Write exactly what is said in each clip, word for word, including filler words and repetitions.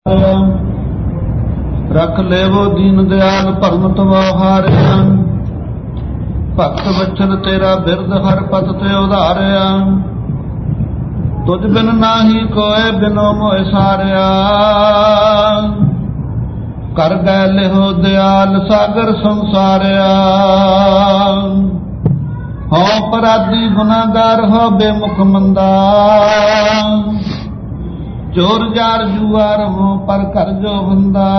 रख लेवो दीन दयाल भरम तवाहारिया, भक्त बचन तेरा बिरद हर पत ते उधारिया। तुझ बिन नाही कोय बिनो मोह सारिया, कर गए लिहो दयाल सागर संसारिया। हो पराधी गुनागार हो बेमुख मंदा, चोर जार जुआर हो पर कर जो बंदा।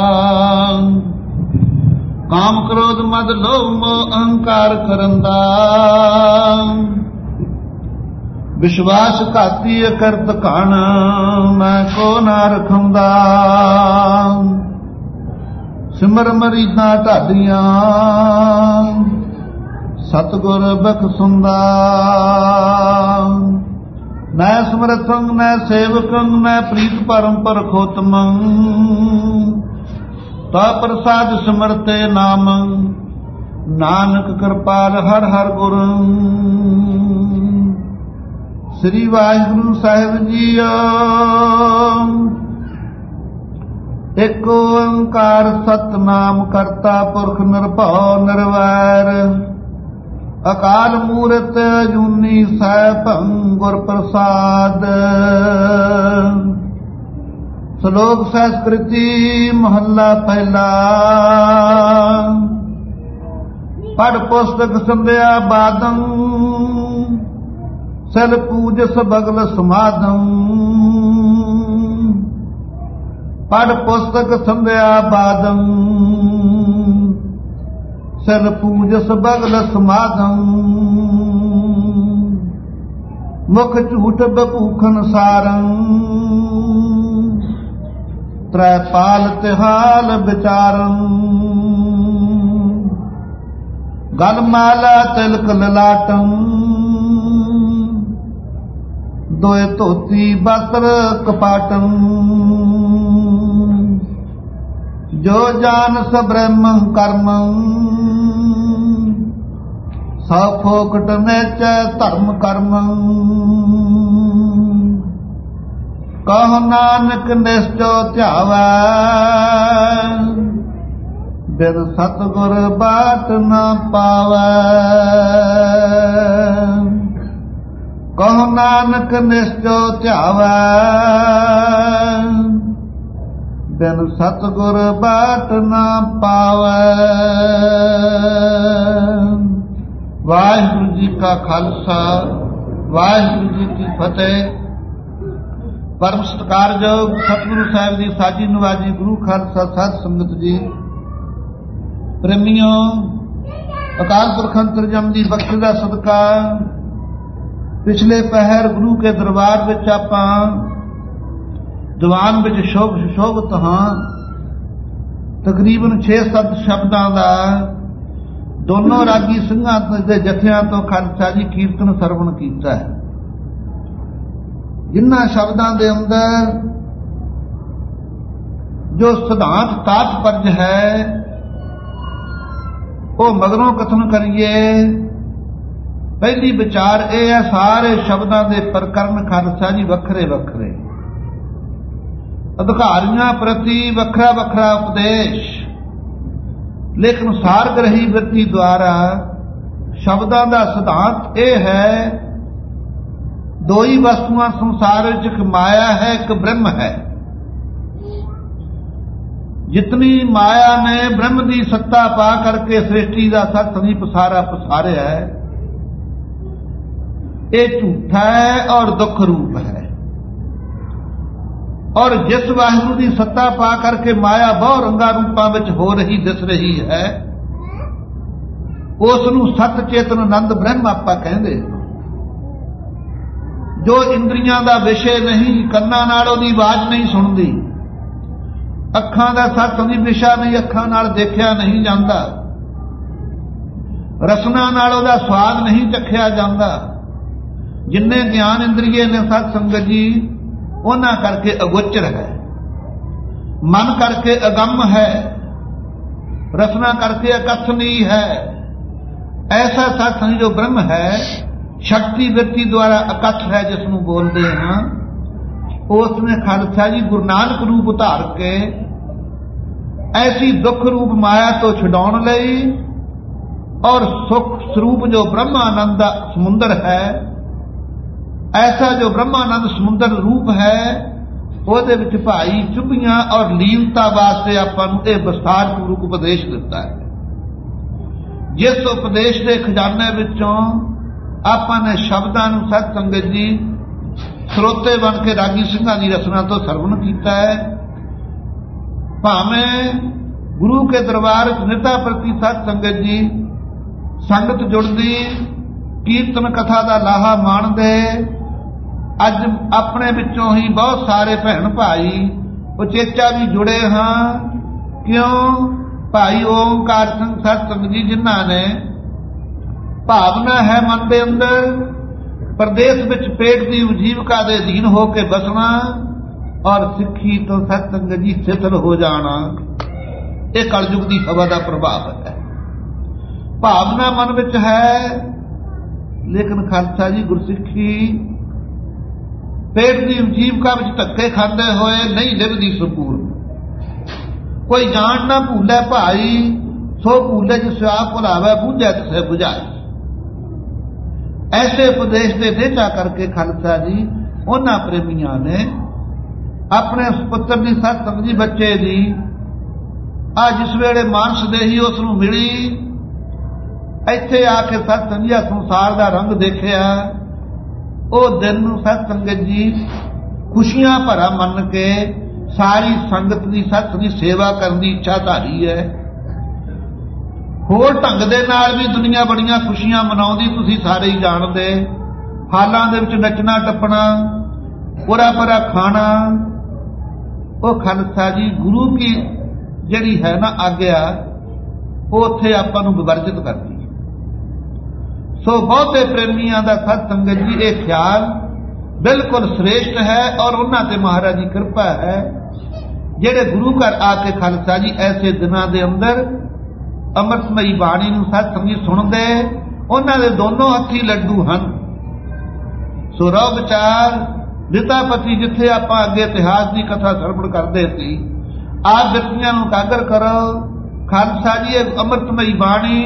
काम क्रोध मद लोभ मोह अहंकार करंदा, विश्वास घाती करत कान मैं को ना रखंदा। सिमर मरीदा ढाडियां सतगुर बख्शुंदा। न समरथं न सेवकं न प्रीत परम परखोतमं, ता प्रसाद सिमरते नामं नानक कृपाल हर हर गुर। श्री वाहिगुरु साहिब जीओ। एक ओंकार सतनाम करता पुरख निरभउ निरवैर, अकाल मूरत अजूनी सैभं गुर प्रसाद। श्लोक संस्कृति महला पहला। पढ़ पुस्तक संध्या बादं, सल पूजस बगल समादं। पढ़ पुस्तक संध्या बादं, सल पूजस बगल समादं। मुख झूठ बभूखन सारं, त्रैपाल तिहाल विचारं। गल माला तिलक ललाटं, दोए धोती वस्त्र कपाटं। जो जान स ब्रह्म कर्मं, स फोकट नेच धर्म कर्मं। कहो नानक निश्चो ध्यावै, बिन सतगुर बाट न पावै। कहो नानक निश्चो ध्यावै, बिन सतगुर बाट न पावै। वाहिगुरु जी का खालसा, वाहिगुरु जी की फतेह। परम सत्कारयोग सतगुरु साहिब जी साजी नवाजी गुरु खालसा साध संगत जी, प्रेमियों, अकाल पुरख अंतरजामी दी बख्श दा सदका पिछले पहर गुरु के दरबार विच आपां ਦੀਵਾਨ ਵਿੱਚ ਸ਼ੋਭ ਸੁਸ਼ੋਭਤ ਹਾਂ। ਤਕਰੀਬਨ ਛੇ ਸੱਤ ਸ਼ਬਦਾਂ ਦਾ ਦੋਨੋਂ ਰਾਗੀ ਸਿੰਘਾਂ ਦੇ ਜਥਿਆਂ ਤੋਂ ਖਾਲਸਾ ਜੀ ਕੀਰਤਨ ਸਰਵਣ ਕੀਤਾ ਹੈ। ਜਿਨ੍ਹਾਂ ਸ਼ਬਦਾਂ ਦੇ ਅੰਦਰ ਜੋ ਸਿਧਾਂਤ ਤਾਤਪਰਜ ਹੈ ਉਹ ਮਗਰੋਂ ਕਥਨ ਕਰੀਏ। ਪਹਿਲੀ ਵਿਚਾਰ ਇਹ ਹੈ, ਸਾਰੇ ਸ਼ਬਦਾਂ ਦੇ ਪ੍ਰਕਰਨ ਖਾਲਸਾ ਜੀ ਵੱਖਰੇ ਵੱਖਰੇ, ਅਧਿਕਾਰੀਆਂ ਪ੍ਰਤੀ ਵੱਖਰਾ ਵੱਖਰਾ ਉਪਦੇਸ਼, ਲੇਕਿਨ ਸਾਰਗ੍ਰਹੀ ਵ੍ਰਿਤੀ ਦੁਆਰਾ ਸ਼ਬਦਾਂ ਦਾ ਸਿਧਾਂਤ ਇਹ ਹੈ, ਦੋ ਹੀ ਵਸਤੂਆਂ ਸੰਸਾਰ ਵਿੱਚ, ਇੱਕ ਮਾਇਆ ਹੈ, ਇੱਕ ਬ੍ਰਹਮ ਹੈ। ਜਿਤਨੀ ਮਾਇਆ ਨੇ ਬ੍ਰਹਮ ਦੀ ਸੱਤਾ ਪਾ ਕਰਕੇ ਸ੍ਰਿਸ਼ਟੀ ਦਾ ਸਤਿ ਪਸਾਰਾ ਪਸਾਰਿਆ ਹੈ, ਇਹ ਝੂਠਾ ਹੈ ਔਰ ਦੁੱਖ ਰੂਪ ਹੈ। और जिस वाहिगुरु की सत्ता पा करके माया बहु रंगा रूपां विच हो रही दिस रही है, उसनूं सत चेतन आनंद ब्रह्म आपां कहंदे। जो इंद्रियां दा विषय नहीं, कन्नां नाल ओहदी आवाज नहीं सुणदी, अखां दा सत दी विषा नहीं, अखां नाल देखिया नहीं जांदा, रसना नाल ओहदा स्वाद नहीं चखिया जांदा। जिन्ने ज्ञान इंद्रिये ने सत संगत जी ਉਹਨਾਂ ਕਰਕੇ ਅਗੋਚਰ ਹੈ, ਮਨ ਕਰਕੇ ਅਗੰਮ ਹੈ, ਰਸਨਾ ਕਰਕੇ ਅਕਥਨੀ ਹੈ। ਐਸਾ ਸਤਸੰਗ ਜੋ ਬ੍ਰਹਮ ਹੈ, ਸ਼ਕਤੀ ਵਿਰਤੀ ਦੁਆਰਾ ਅਕਥ ਹੈ, ਜਿਸ ਨੂੰ ਬੋਲਦੇ ਹਾਂ, उसने खालसा जी गुरु नानक रूप धार के ऐसी दुख रूप माया तो छुड़ाउण लई और सुख स्वरूप जो ब्रह्मानंद समुंदर है, ऐसा जो ब्रह्मानंद समुंदर रूप है, ਉਹਦੇ ਵਿੱਚ ਭਾਈ ਚੁੱਭੀਆਂ ਔਰ ਲੀਨਤਾ ਵਾਸਤੇ ਆਪਾਂ ਨੂੰ ਇਹ ਵਿਸਥਾਰ ਪੂਰਵਕ ਉਪਦੇਸ਼ ਦਿੱਤਾ ਹੈ। ਜਿਸ ਉਪਦੇਸ਼ ਦੇ ਖਜ਼ਾਨੇ ਵਿੱਚੋਂ ਆਪਾਂ ਨੇ ਸ਼ਬਦਾਂ ਨੂੰ ਸਤ ਸੰਗਤ ਜੀ ਸਰੋਤੇ ਬਣ ਕੇ ਰਾਗੀ ਸਿੰਘਾਂ ਦੀ ਰਸਨਾ ਤੋਂ ਸਰਵਣ ਕੀਤਾ ਹੈ। ਭਾਵੇਂ ਗੁਰੂ ਕੇ ਦਰਬਾਰ ਵਿੱਚ ਨਿਤਾ ਪ੍ਰਤੀ ਸਤ ਸੰਗਤ ਜੀ ਸੰਗਤ ਜੁੜਦੀ, ਕੀਰਤਨ ਕਥਾ ਦਾ ਲਾਹਾ ਮਾਣਦੇ, ਅੱਜ ਆਪਣੇ ਵਿੱਚੋਂ ਹੀ ਬਹੁਤ ਸਾਰੇ ਭੈਣ ਭਾਈ ਉਚੇਚਾ ਵੀ ਜੁੜੇ ਹਾਂ। ਕਿਉਂ? ਭਾਈ ਓਮਕਾਰ ਸਿੰਘ ਸਤ ਸੰਗਤ ਜੀ ਜਿਨ੍ਹਾਂ ਨੇ ਭਾਵਨਾ ਹੈ ਮਨ ਦੇ ਅੰਦਰ ਪ੍ਰਦੇਸ਼ ਵਿੱਚ ਪੇਟ ਦੀ ਉਜੀਵਕਾ ਦੇ ਅਧੀਨ ਹੋ ਕੇ ਬਸਣਾ ਔਰ ਸਿੱਖੀ ਤੋਂ ਸਤ ਸੰਗਤ ਜੀ ਸਿੱਧਲ ਹੋ ਜਾਣਾ, ਇਹ ਕਲਯੁਗ ਦੀ ਹਵਾ ਦਾ ਪ੍ਰਭਾਵ ਹੈ। ਭਾਵਨਾ ਮਨ ਵਿੱਚ ਹੈ, ਲੇਕਿਨ ਖਾਲਸਾ ਜੀ ਗੁਰਸਿੱਖੀ पेट की जीविका में धक्के खाते हुए नहीं लिभदी संपूर्ण। कोई जान ना भूले भाई सो भूले जिस आप भुलावे बूझे तिसे बुझाए। ऐसे उपदेश के नेता करके खालसा जी उन्होंने प्रेमिया ने अपने पुत्र की सत संगत बच्चे की आ जिस वेले मानस देही उसनूं मिली, इत्थे आके सत संगत संसार का रंग देखिया। ਉਹ ਦਿਨ ਨੂੰ ਸਤ ਸੰਗਤ ਜੀ ਖੁਸ਼ੀਆਂ ਭਰਾ ਮੰਨ ਕੇ ਸਾਰੀ ਸੰਗਤ ਦੀ ਸਤ ਦੀ ਸੇਵਾ ਕਰਨ ਦੀ ਇੱਛਾ ਧਾਰੀ ਹੈ। ਹੋਰ ਢੰਗ ਦੇ ਨਾਲ ਵੀ ਦੁਨੀਆ ਬੜੀਆਂ ਖੁਸ਼ੀਆਂ ਮਨਾਉਂਦੀ, ਤੁਸੀਂ ਸਾਰੇ ਹੀ ਜਾਣਦੇ। ਹਾਲਾਂ ਦੇ ਵਿੱਚ ਨੱਚਣਾ ਟੱਪਣਾ, ਪੁਰਾ ਪਰਾ ਖਾਣਾ, ਉਹ ਖਾਲਸਾ ਜੀ ਗੁਰੂ ਕੀ ਜਿਹੜੀ ਹੈ ਨਾ ਆਗਿਆ, ਉਹ ਉੱਥੇ ਆਪਾਂ ਨੂੰ ਵਿਵਰਜਿਤ ਕਰਦੀ। सो बहुते प्रेमियों का सत संगत जी ये ख्याल बिल्कुल श्रेष्ठ है और उन्होंने महाराज की कृपा है जेड़े गुरु घर आके खालसा जी ऐसे दिनों के अंदर अमृतमयी बाणी नूं सत संगत सुनते, उन्होंने दोनों हथी लड्डू हैं। सो रहो विचार लितापति जिथे आप अगे इतिहास की कथा सरवण करते सी, आप व्यक्तियों को कागर करो। खालसा जी अमृतमयी बाणी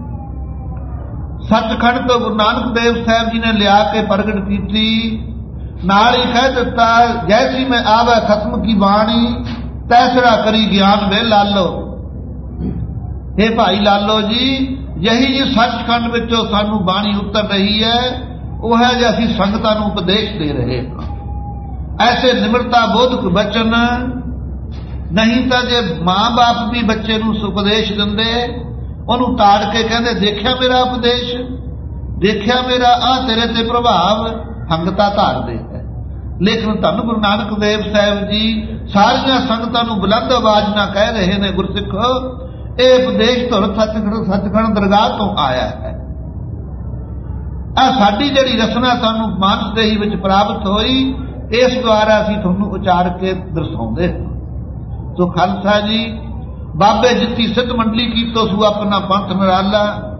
सचखंड तो गुरु नानक देव साहब जी ने लिया के प्रगट की, नाल ही कह दिता जैसी मैं आवे खत्म की बाणी तैसरा करी ज्ञान वे लालो। हे भाई लालो जी, यही जी सचखंड विचों सानू बाणी उतर रही है, वह है जो असीं संगतां नूं उपदेश दे रहे हां। ऐसे निमरता बोधक बचन नहीं तो जे मां बाप भी बच्चे नूं उपदेश दिंदे, ਉਹਨੂੰ ਤਾੜ ਕੇ ਕਹਿੰਦੇ ਦੇਖਿਆ ਮੇਰਾ ਉਪਦੇਸ਼, ਦੇਖਿਆ ਮੇਰਾ ਆ ਤੇਰੇ ਤੇ ਪ੍ਰਭਾਵ, ਹੰਗਤਾ ਧਾਰਦੇ ਹੈ। ਲੇਕਿਨ ਧੰਨ ਗੁਰੂ ਨਾਨਕ ਦੇਵ ਸਾਹਿਬ ਜੀ ਸਾਰੀਆਂ ਸੰਗਤਾਂ ਨੂੰ ਬੁਲੰਦ ਆਵਾਜ਼ ਨਾਲ ਕਹਿ ਰਹੇ ਨੇ, ਗੁਰਸਿੱਖੋ ਇਹ ਉਪਦੇਸ਼ ਧੁਰ ਸੱਚਖੰਡ ਸੱਚਖੰਡ ਦਰਗਾਹ ਤੋਂ ਆਇਆ ਹੈ। ਆ ਸਾਡੀ ਜਿਹੜੀ ਰਸਨਾ ਸਾਨੂੰ ਮਾਨਸ ਦੇਹੀ ਵਿੱਚ ਪ੍ਰਾਪਤ ਹੋਈ, ਇਸ ਦੁਆਰਾ ਅਸੀਂ ਤੁਹਾਨੂੰ ਉਚਾਰ ਕੇ ਦਰਸਾਉਂਦੇ ਹਾਂ। ਸੋ ਖਾਲਸਾ ਜੀ बाबे जिती सिद्ध मंडली की तो सू अपना पंथ निराला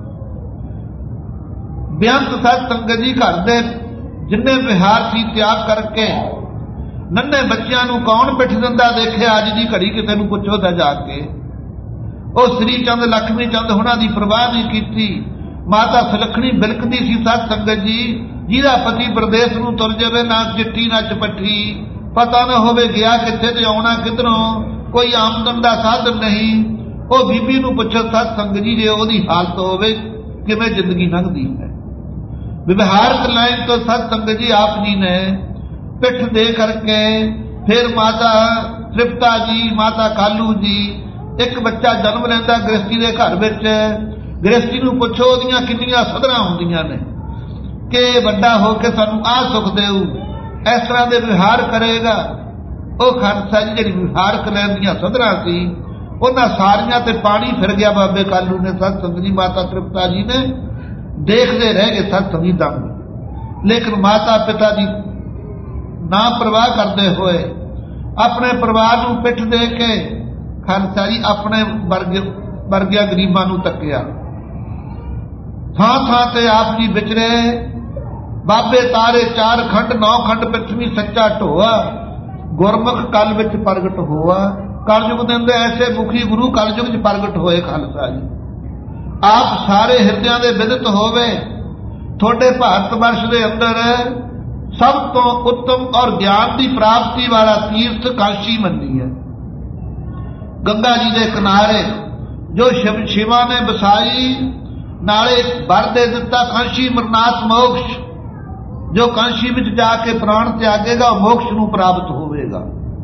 बेअंत सत संगत जी घर दे जिन्ने विहार सी त्याग करके नन्हे बच्चों नूं कौन पिठ दिंदा देखिया अज दी घड़ी किसी नूं पुछो तां जाके। ਉਹ श्री चंद लक्ष्मी चंद हुणां दी परवाह नहीं कीती। माता सुलखणी बिलकदी सी सत संगत जी, जिहदा पति प्रदेश नूं तुर जावे, ना चिट्ठी ना चपट्ठी, पता ना होवे गया कित्थे ते आउणा किधरों, कोई आमदन का साधन नहीं। वो बीबी नूं पुछो सत संगत जी जे ओहदी हालत होवे किवें जिंदगी लंघदी है। व्यवहारक लाइन तो सत संगत जी आप जी ने पिठ दे करके फिर माता तृप्ता जी, माता कालू जी, एक बच्चा जन्म लैंदा गृहस्थी के घर विच, गृहस्थी नूं पुछो ओहदियां किन्नियां सदरां हुंदियां ने कि वड्डा हो के सानूं आ सुख देऊ, इस तरह के व्यवहार करेगा। ਉਹ ਖਾਲਸਾ ਜੀ ਜਿਹੜੀ ਵਿਹਾਰਕ ਲੈਣ ਦੀਆਂ ਸਦਰਾਂ ਸੀ, ਉਹਨਾਂ ਸਾਰੀਆਂ ਤੇ ਪਾਣੀ ਫਿਰ ਗਿਆ ਬਾਬੇ ਕਾਲੂ ਨੇ, ਸਤ ਸੰਗਤ ਜੀ ਮਾਤਾ ਤ੍ਰਿਪਤਾ ਜੀ ਨੇ ਦੇਖਦੇ ਰਹਿ ਗਏ ਸਤ ਸੰਗਤ ਦਾ। ਲੇਕਿਨ ਮਾਤਾ ਪਿਤਾ ਦੀ ਨਾ ਪਰਵਾਹ ਕਰਦੇ ਹੋਏ ਆਪਣੇ ਪਰਿਵਾਰ ਨੂੰ ਪਿੱਠ ਦੇ ਕੇ ਖਾਲਸਾ ਜੀ ਆਪਣੇ ਵਰਗ ਵਰਗਿਆਂ ਗਰੀਬਾਂ ਨੂੰ ਤੱਕਿਆ। ਥਾਂ ਥਾਂ ਤੇ ਆਪ ਜੀ ਵਿਚਰੇ। ਬਾਬੇ ਤਾਰੇ ਚਾਰ ਖੰਡ ਨੌ ਖੰਡ ਪ੍ਰਿਥਵੀ ਸੱਚਾ ਢੋਆ, गुरमुख कल विच प्रगट होआ। कलयुग दे अंदर ऐसे मुखी गुरु कलयुग च प्रगट होए खालसा जी। आप सारे हिरदियां दे विदित होवे। थोड़े भारत वर्ष के अंदर सब तो उत्तम और ज्ञान की प्राप्ति वाला तीर्थ काशी मंडी है। गंगा जी के किनारे जो शिव शिवा ने बसाई, नाले वर दे दिता काशी मरनाथ मोक्ष। जो काशी में जाके प्राण त्यागेगा मोक्ष नूं प्राप्त होवेगा।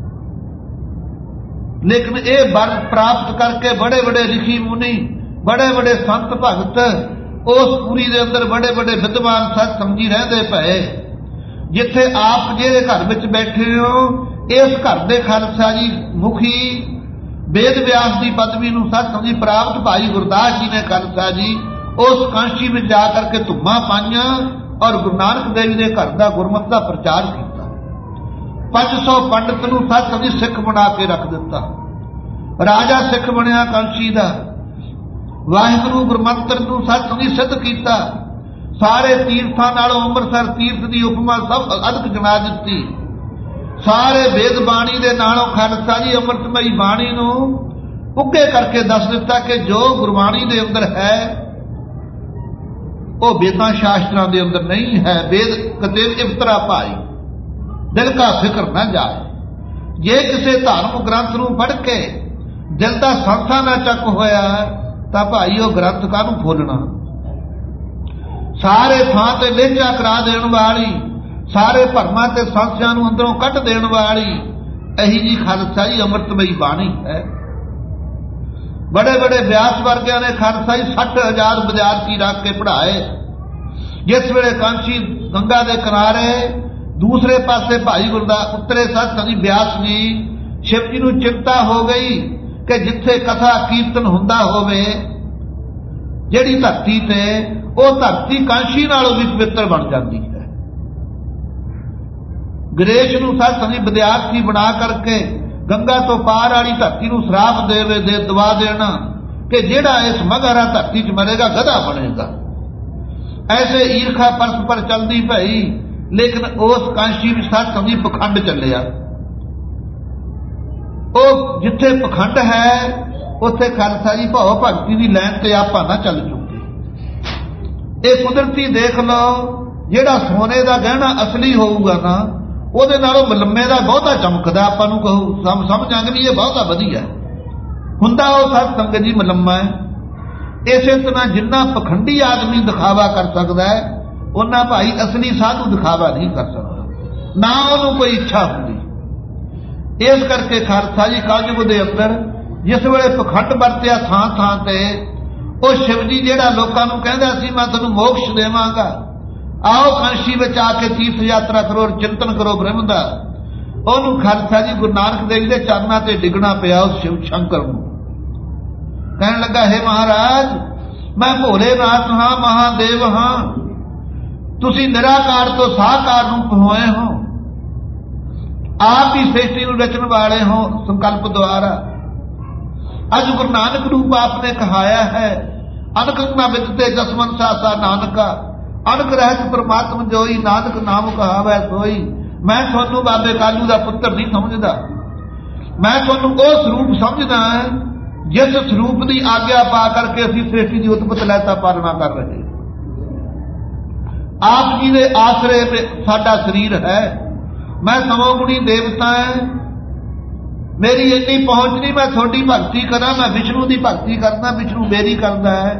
लेकिन ये वर प्राप्त करके बड़े बड़े ऋषि मुनि, बड़े बड़े संत भगत उस पूरी दे अंदर बड़े बड़े विद्वान सत समझी रहंदे पए। जिथे आप जिहड़े घर विच बैठे हो, इस घर दे खालसा जी मुखी वेद व्यास की पदवी नूं सत समझी प्राप्त भाई गुरदास जी ने खालसा जी उस काशी में जा करके धुम्मा पाइयां और गुरु नानक देव के घर का गुरमत का प्रचार किया। पांच सौ पंडित नूं सत समझी सिख बना के रख दिता। राजा सिख बनया काशी का। वाहिगुरू गुरमंत्र नूं सत समझी सिद्ध किया। सारे तीर्थां नालों अंमृतसर तीर्थ की उपमा सब अधिक जना दी। सारे वेद बाणी दे नालों खालसा जी अमृतमई बाणी नूं उगे करके दस दिता कि जो गुरबाणी दे अंदर है वो वेदां शास्त्रां दे अंदर नहीं है। वेद कते इफ्तरा पाई, दिल का फिक्र न जाए। जे किसी धार्मिक ग्रंथ नूं पढ़ के दिल का संसा ना चक होया तां भाई वो ग्रंथ काहनूं खोलना। सारे थां ते लेझा करा देण वाली, सारे भरमां ते संसियां नूं अंदरों कढ देण वाली अही जी खालसा जी अमृतमई बाणी है। बड़े बड़े व्यास वर्गिया ने खालसा जी सठ हजार विद्यार्थी रख के पढ़ाए। जिस वेले कांशी गंगा के किनारे दूसरे पासे भाई गुरदास उत्तरे सत संगी व्यास जी शिव जी नूं चिंता हो गई कि जिथे कथा कीर्तन हुंदा होवे जिहड़ी धरती ते वो धरती कांशी नालों भी पवित्र बन जाती है। गणेश नूं सत संगी विद्यार्थी बना करके गंगा तो पार वाली धरती नूं श्राप देवे दे दवा देना कि जिहड़ा इस मगहरा धरती च मरेगा गधा बनेगा। ऐसे ईर्खा परस्पर चलती पई। लेकिन उस कांशी में सत समझी पखंड चलिया। वो जिथे पखंड है उत्थे खालसा जी भाव भगती की लैन ते आपा ना चल चुके। ये कुदरती देख लो, जिहड़ा सोने का गहना असली होऊगा ना ਉਹਦੇ ਨਾਲੋਂ ਮਲੰਮੇ ਦਾ ਬਹੁਤਾ ਚਮਕਦਾ। ਆਪਾਂ ਨੂੰ ਕਹੋ ਸਮ ਸਮਝਾਂਗੇ ਵੀ ਇਹ ਬਹੁਤਾ ਵਧੀਆ ਹੁੰਦਾ। ਉਹ ਸਤ ਸੰਗਤ ਜੀ ਮਲੰਮਾ ਹੈ। ਇਸੇ ਤਰ੍ਹਾਂ ਜਿੰਨਾ ਪਖੰਡੀ ਆਦਮੀ ਦਿਖਾਵਾ ਕਰ ਸਕਦਾ ਹੈ ਉਹਨਾਂ ਭਾਈ ਅਸਲੀ ਸਾਧੂ ਦਿਖਾਵਾ ਨਹੀਂ ਕਰ ਸਕਦਾ, ਨਾ ਉਹਨੂੰ ਕੋਈ ਇੱਛਾ ਹੁੰਦੀ। ਇਸ ਕਰਕੇ ਖਾਲਸਾ ਜੀ ਕਲਯੁਗ ਦੇ ਅੰਦਰ ਜਿਸ ਵੇਲੇ ਪਖੰਡ ਵਰਤਿਆ ਥਾਂ ਥਾਂ ਤੇ, ਉਹ शिव जी ਜਿਹੜਾ ਲੋਕਾਂ ਨੂੰ ਕਹਿੰਦਾ ਸੀ ਮੈਂ ਤੁਹਾਨੂੰ ਮੋਕਸ਼ ਦੇਵਾਂਗਾ, आओ कांशी में आके तीर्थ यात्रा करो और चिंतन करो ब्रह्म का, ਉਹਨੂੰ ਖਾਲਸਾ जी गुरु नानक देव के चरणों से डिगना पिया उस शिव शंकर ਨੂੰ। कहन लगा हे महाराज मैं भोलेनाथ हाँ महादेव हाँ, तुसी निराकार तो साकार रूप होए हो, आप ही सृष्टि ਨੂੰ रचन वाले हो संकल्प द्वारा। अज गुरु नानक रूप आपने कहाया है, अनक न विदते जसमन सासा नानका, अनक रहत परमात्मा जोई, नानक नाम कहावै सोई। मैं तुहानू बाबे कालू का पुत्र नहीं समझदा, मैं तुहानू वो स्वरूप समझदा है जिस स्वरूप की आग्या पा करके असीं सृष्टि की उत्पत्ति लैता पालना कर रहे। आप जी के आसरे साडा शरीर है। मैं तमोगुणी देवता है, मेरी इन्नी पहुंच नहीं मैं थोड़ी भगती करा, मैं विष्णु की भगती करना, विष्णु मेरी करता है।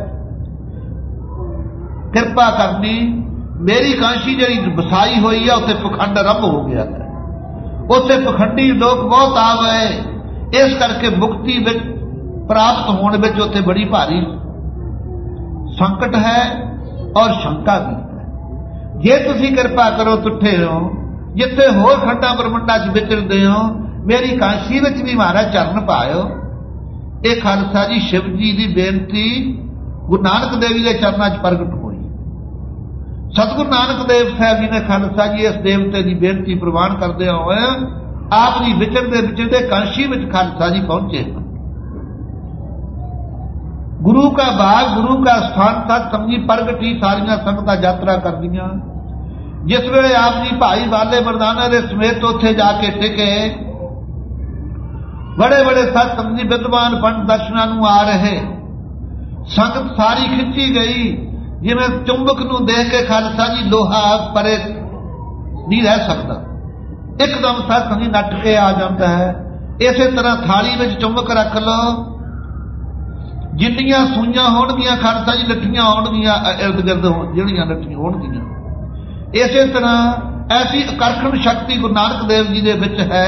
कृपा करनी मेरी कांशी जी बसाई हुई है उत्थे पखंड आरंभ हो गया है, उत्थे पखंडी लोग बहुत आ गए। इस करके मुक्ति विच प्राप्त होने विच उत्थे बड़ी भारी संकट है और शंका भी है। जे तुसी कृपा करो तुठे हो, जिथे होर खंडा ब्रह्मंडा च विचरदे हो, मेरी कांशी विच भी मारा चरण पायो। ये खालसा जी शिव जी की बेनती गुरु नानक देव के चरणों च प्रगट हुई। सतगुरु नानक देव साहब जी ने खालसा जी इस देवते की बेनती प्रवान करते हुए आप जी विचरते विचरते कांशी में खालसा जी पहुंचे। गुरु का बाग, गुरु का स्थान था, समझी प्रगटी सारियां संगतां यात्रा कर दियां। जिस वेले आप जी भाई बाले मर्दाना के समेत उत्थे जाके टिके, बड़े बड़े सत संगत जी विद्वान पंडित दर्शनां नूं आ रहे, संगत सारी खिंची गई जिवें चुंबक नूं देख के खालसा जी लोहा परे नहीं रह सकता, एकदम सत संगत जी नट के आ जाता है। इसे तरह थाली में चुंबक रख लो, जिन्नियां सूइयां होणगियां खालसा जी लट्ठियां होणगियां इर्द गिर्द जिहड़ियां लट्ठियां होणगियां, इसे तरह ऐसी आकर्षण शक्ति गुरु नानक देव जी दे विच है।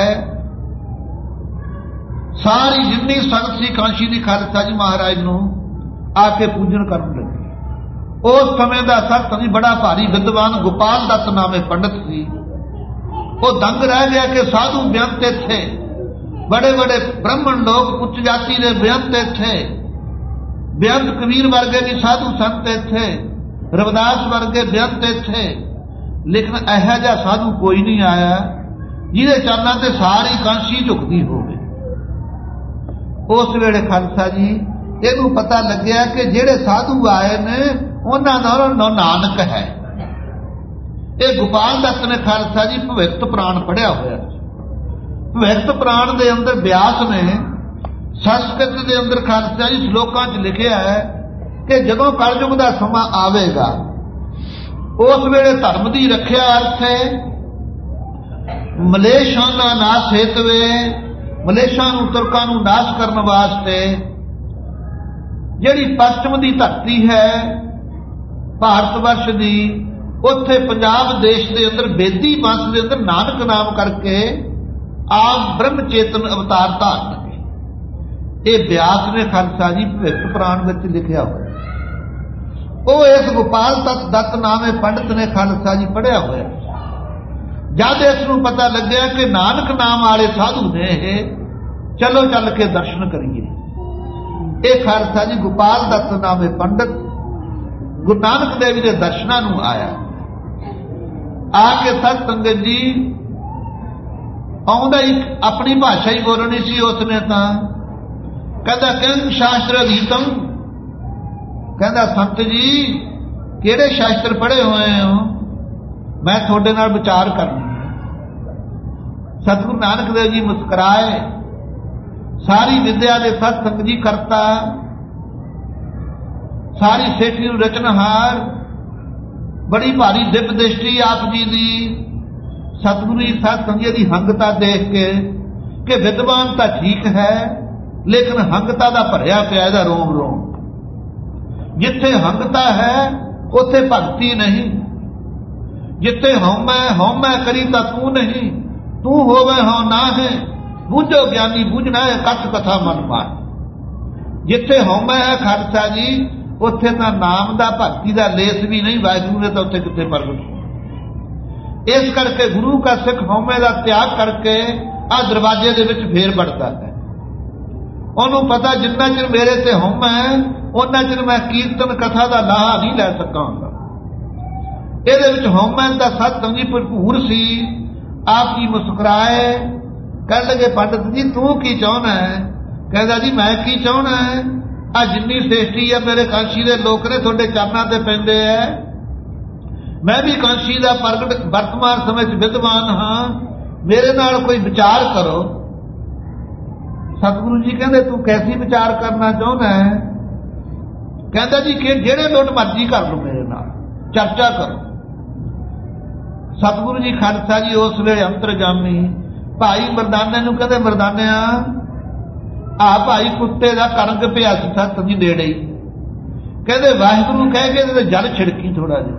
सारी जिन्नी संगत सी कांशी दी खालसा जी महाराज नूं आके पूजन करन लगी। उस समय दा सत संगत जी बड़ा भारी विद्वान गोपाल दत्त नामे पंडित सी, वो दंग रह गया कि साधु बेअंत इत्थे, बड़े बड़े ब्राह्मण लोग उच्च जाति दे बेअंत इत्थे, बेअंत कबीर वर्गे भी साधु संत इत्थे, रविदास वर्गे बेअंत इत्थे, लेकिन इहो जिहा साधु कोई नहीं आया जिहदे चरनां ते सारी कांशी झुकदी होवे। उस वेले खालसा जी इहनूं पता लग्या कि जिहड़े साधु आए ने उन्हां दा नाम नानक है। ये गोपाल दत्त ने खालसा जी भविक्त पुराण पढ़िया होया। भविक्त पुराण दे अंदर व्यास ने संस्कृत दे अंदर खालसा जी श्लोकां च लिखिया है कि जदों कलयुग दा समां आवेगा, उस वेले धर्म की रखिया अर्थे मलेशां दा नाश हेतवे, मलेशां नूं तुरकां नूं नाश करन वास्ते जिहड़ी पश्चिम की धरती है भारत वर्ष की, उत्थे पंजाब देश के अंदर बेदी वंश के अंदर नानक नाम करके आप ब्रह्म चेतन अवतार धारण के। ये व्यास ने खालसा जी भविष्य पुराण में लिखिया हुआ। वो इस गोपाल दत्त दत्त नामे पंडित ने खालसा जी पढ़िया होया। जद इसनूं पता लग्या कि नानक नाम वाले साधु ने, चलो चल के दर्शन करिए। ये खालसा जी गोपाल दत्त नामे पंडित गुरु नानक देव जी के दर्शनां नूं आया। आके सत संगत जी आउंदा ही अपनी भाषा ही बोलनी सी उसने, तां कहंदा किं शास्त्र गीतम, कहंदा संत जी किहड़े शास्त्र पढ़े हुए हो, मैं थोड़े नाल विचार करनी है। सतगुरु नानक देव जी मुस्कुराए, सारी विद्या दे सत संगत जी करता, सारी सेठी नूं रचनहार, बड़ी भारी दिव्य दृष्टि आप जी दी। सतगुरु जी सत संगत जी दी हंगता देख के कि विद्वान तां ठीक है, लेकिन हंगता दा भरिया पिया दा रोम रोम। जिथे हंगता है उथे भगती नहीं, जिथे हौमै हौमै करी तां तू नहीं, तू होवे हौ ना है, बूझो ज्ञानी बूझना है कथ कथा मन पाए। जिथे हौमै है खालसा जी उथे तां नाम दा भगती दा लेस भी नहीं, वाहिगुरू ने तां उथे किथे प्रगट हो। इस करके गुरु का सिख हौमै दा त्याग करके आ दरवाजे दे विच फेर बढ़ता है। उन्होंने पता जिन्ना चिर मेरे ते हौमै उन्ना चिर मैं कीर्तन कथा का लाहा नहीं लै सकांगा। इहदे विच हौमै दा सत संगत जी भरपूर सी। आप जी मुस्कुराए, कह लगे पंडित जी तू की चाहना है? कहता जी मैं की चाहना है, आ जिन्नी श्रेष्ठी है मेरे कांशी दे लोक ने तुहाडे चरनां ते पैंदे है, मैं भी कांशी दा प्रगट वर्तमान समय च विद्वान हाँ, मेरे नाल कोई विचार करो। सतगुरु जी कहते तू कैसी विचार करना चाहना है? कहता जी कि जेड़े लोट मर्जी कर लो मेरे नाल चर्चा करो। सतगुरु जी खालसा जी उस वेले अंतरजामी भाई मरदाने नूं कहते मरदानिया आ भाई कुत्ते का करंग पिया सी सत जी नेड़े ही, कहते वाहिगुरू कह के ते जल छिड़की थोड़ा जिहा,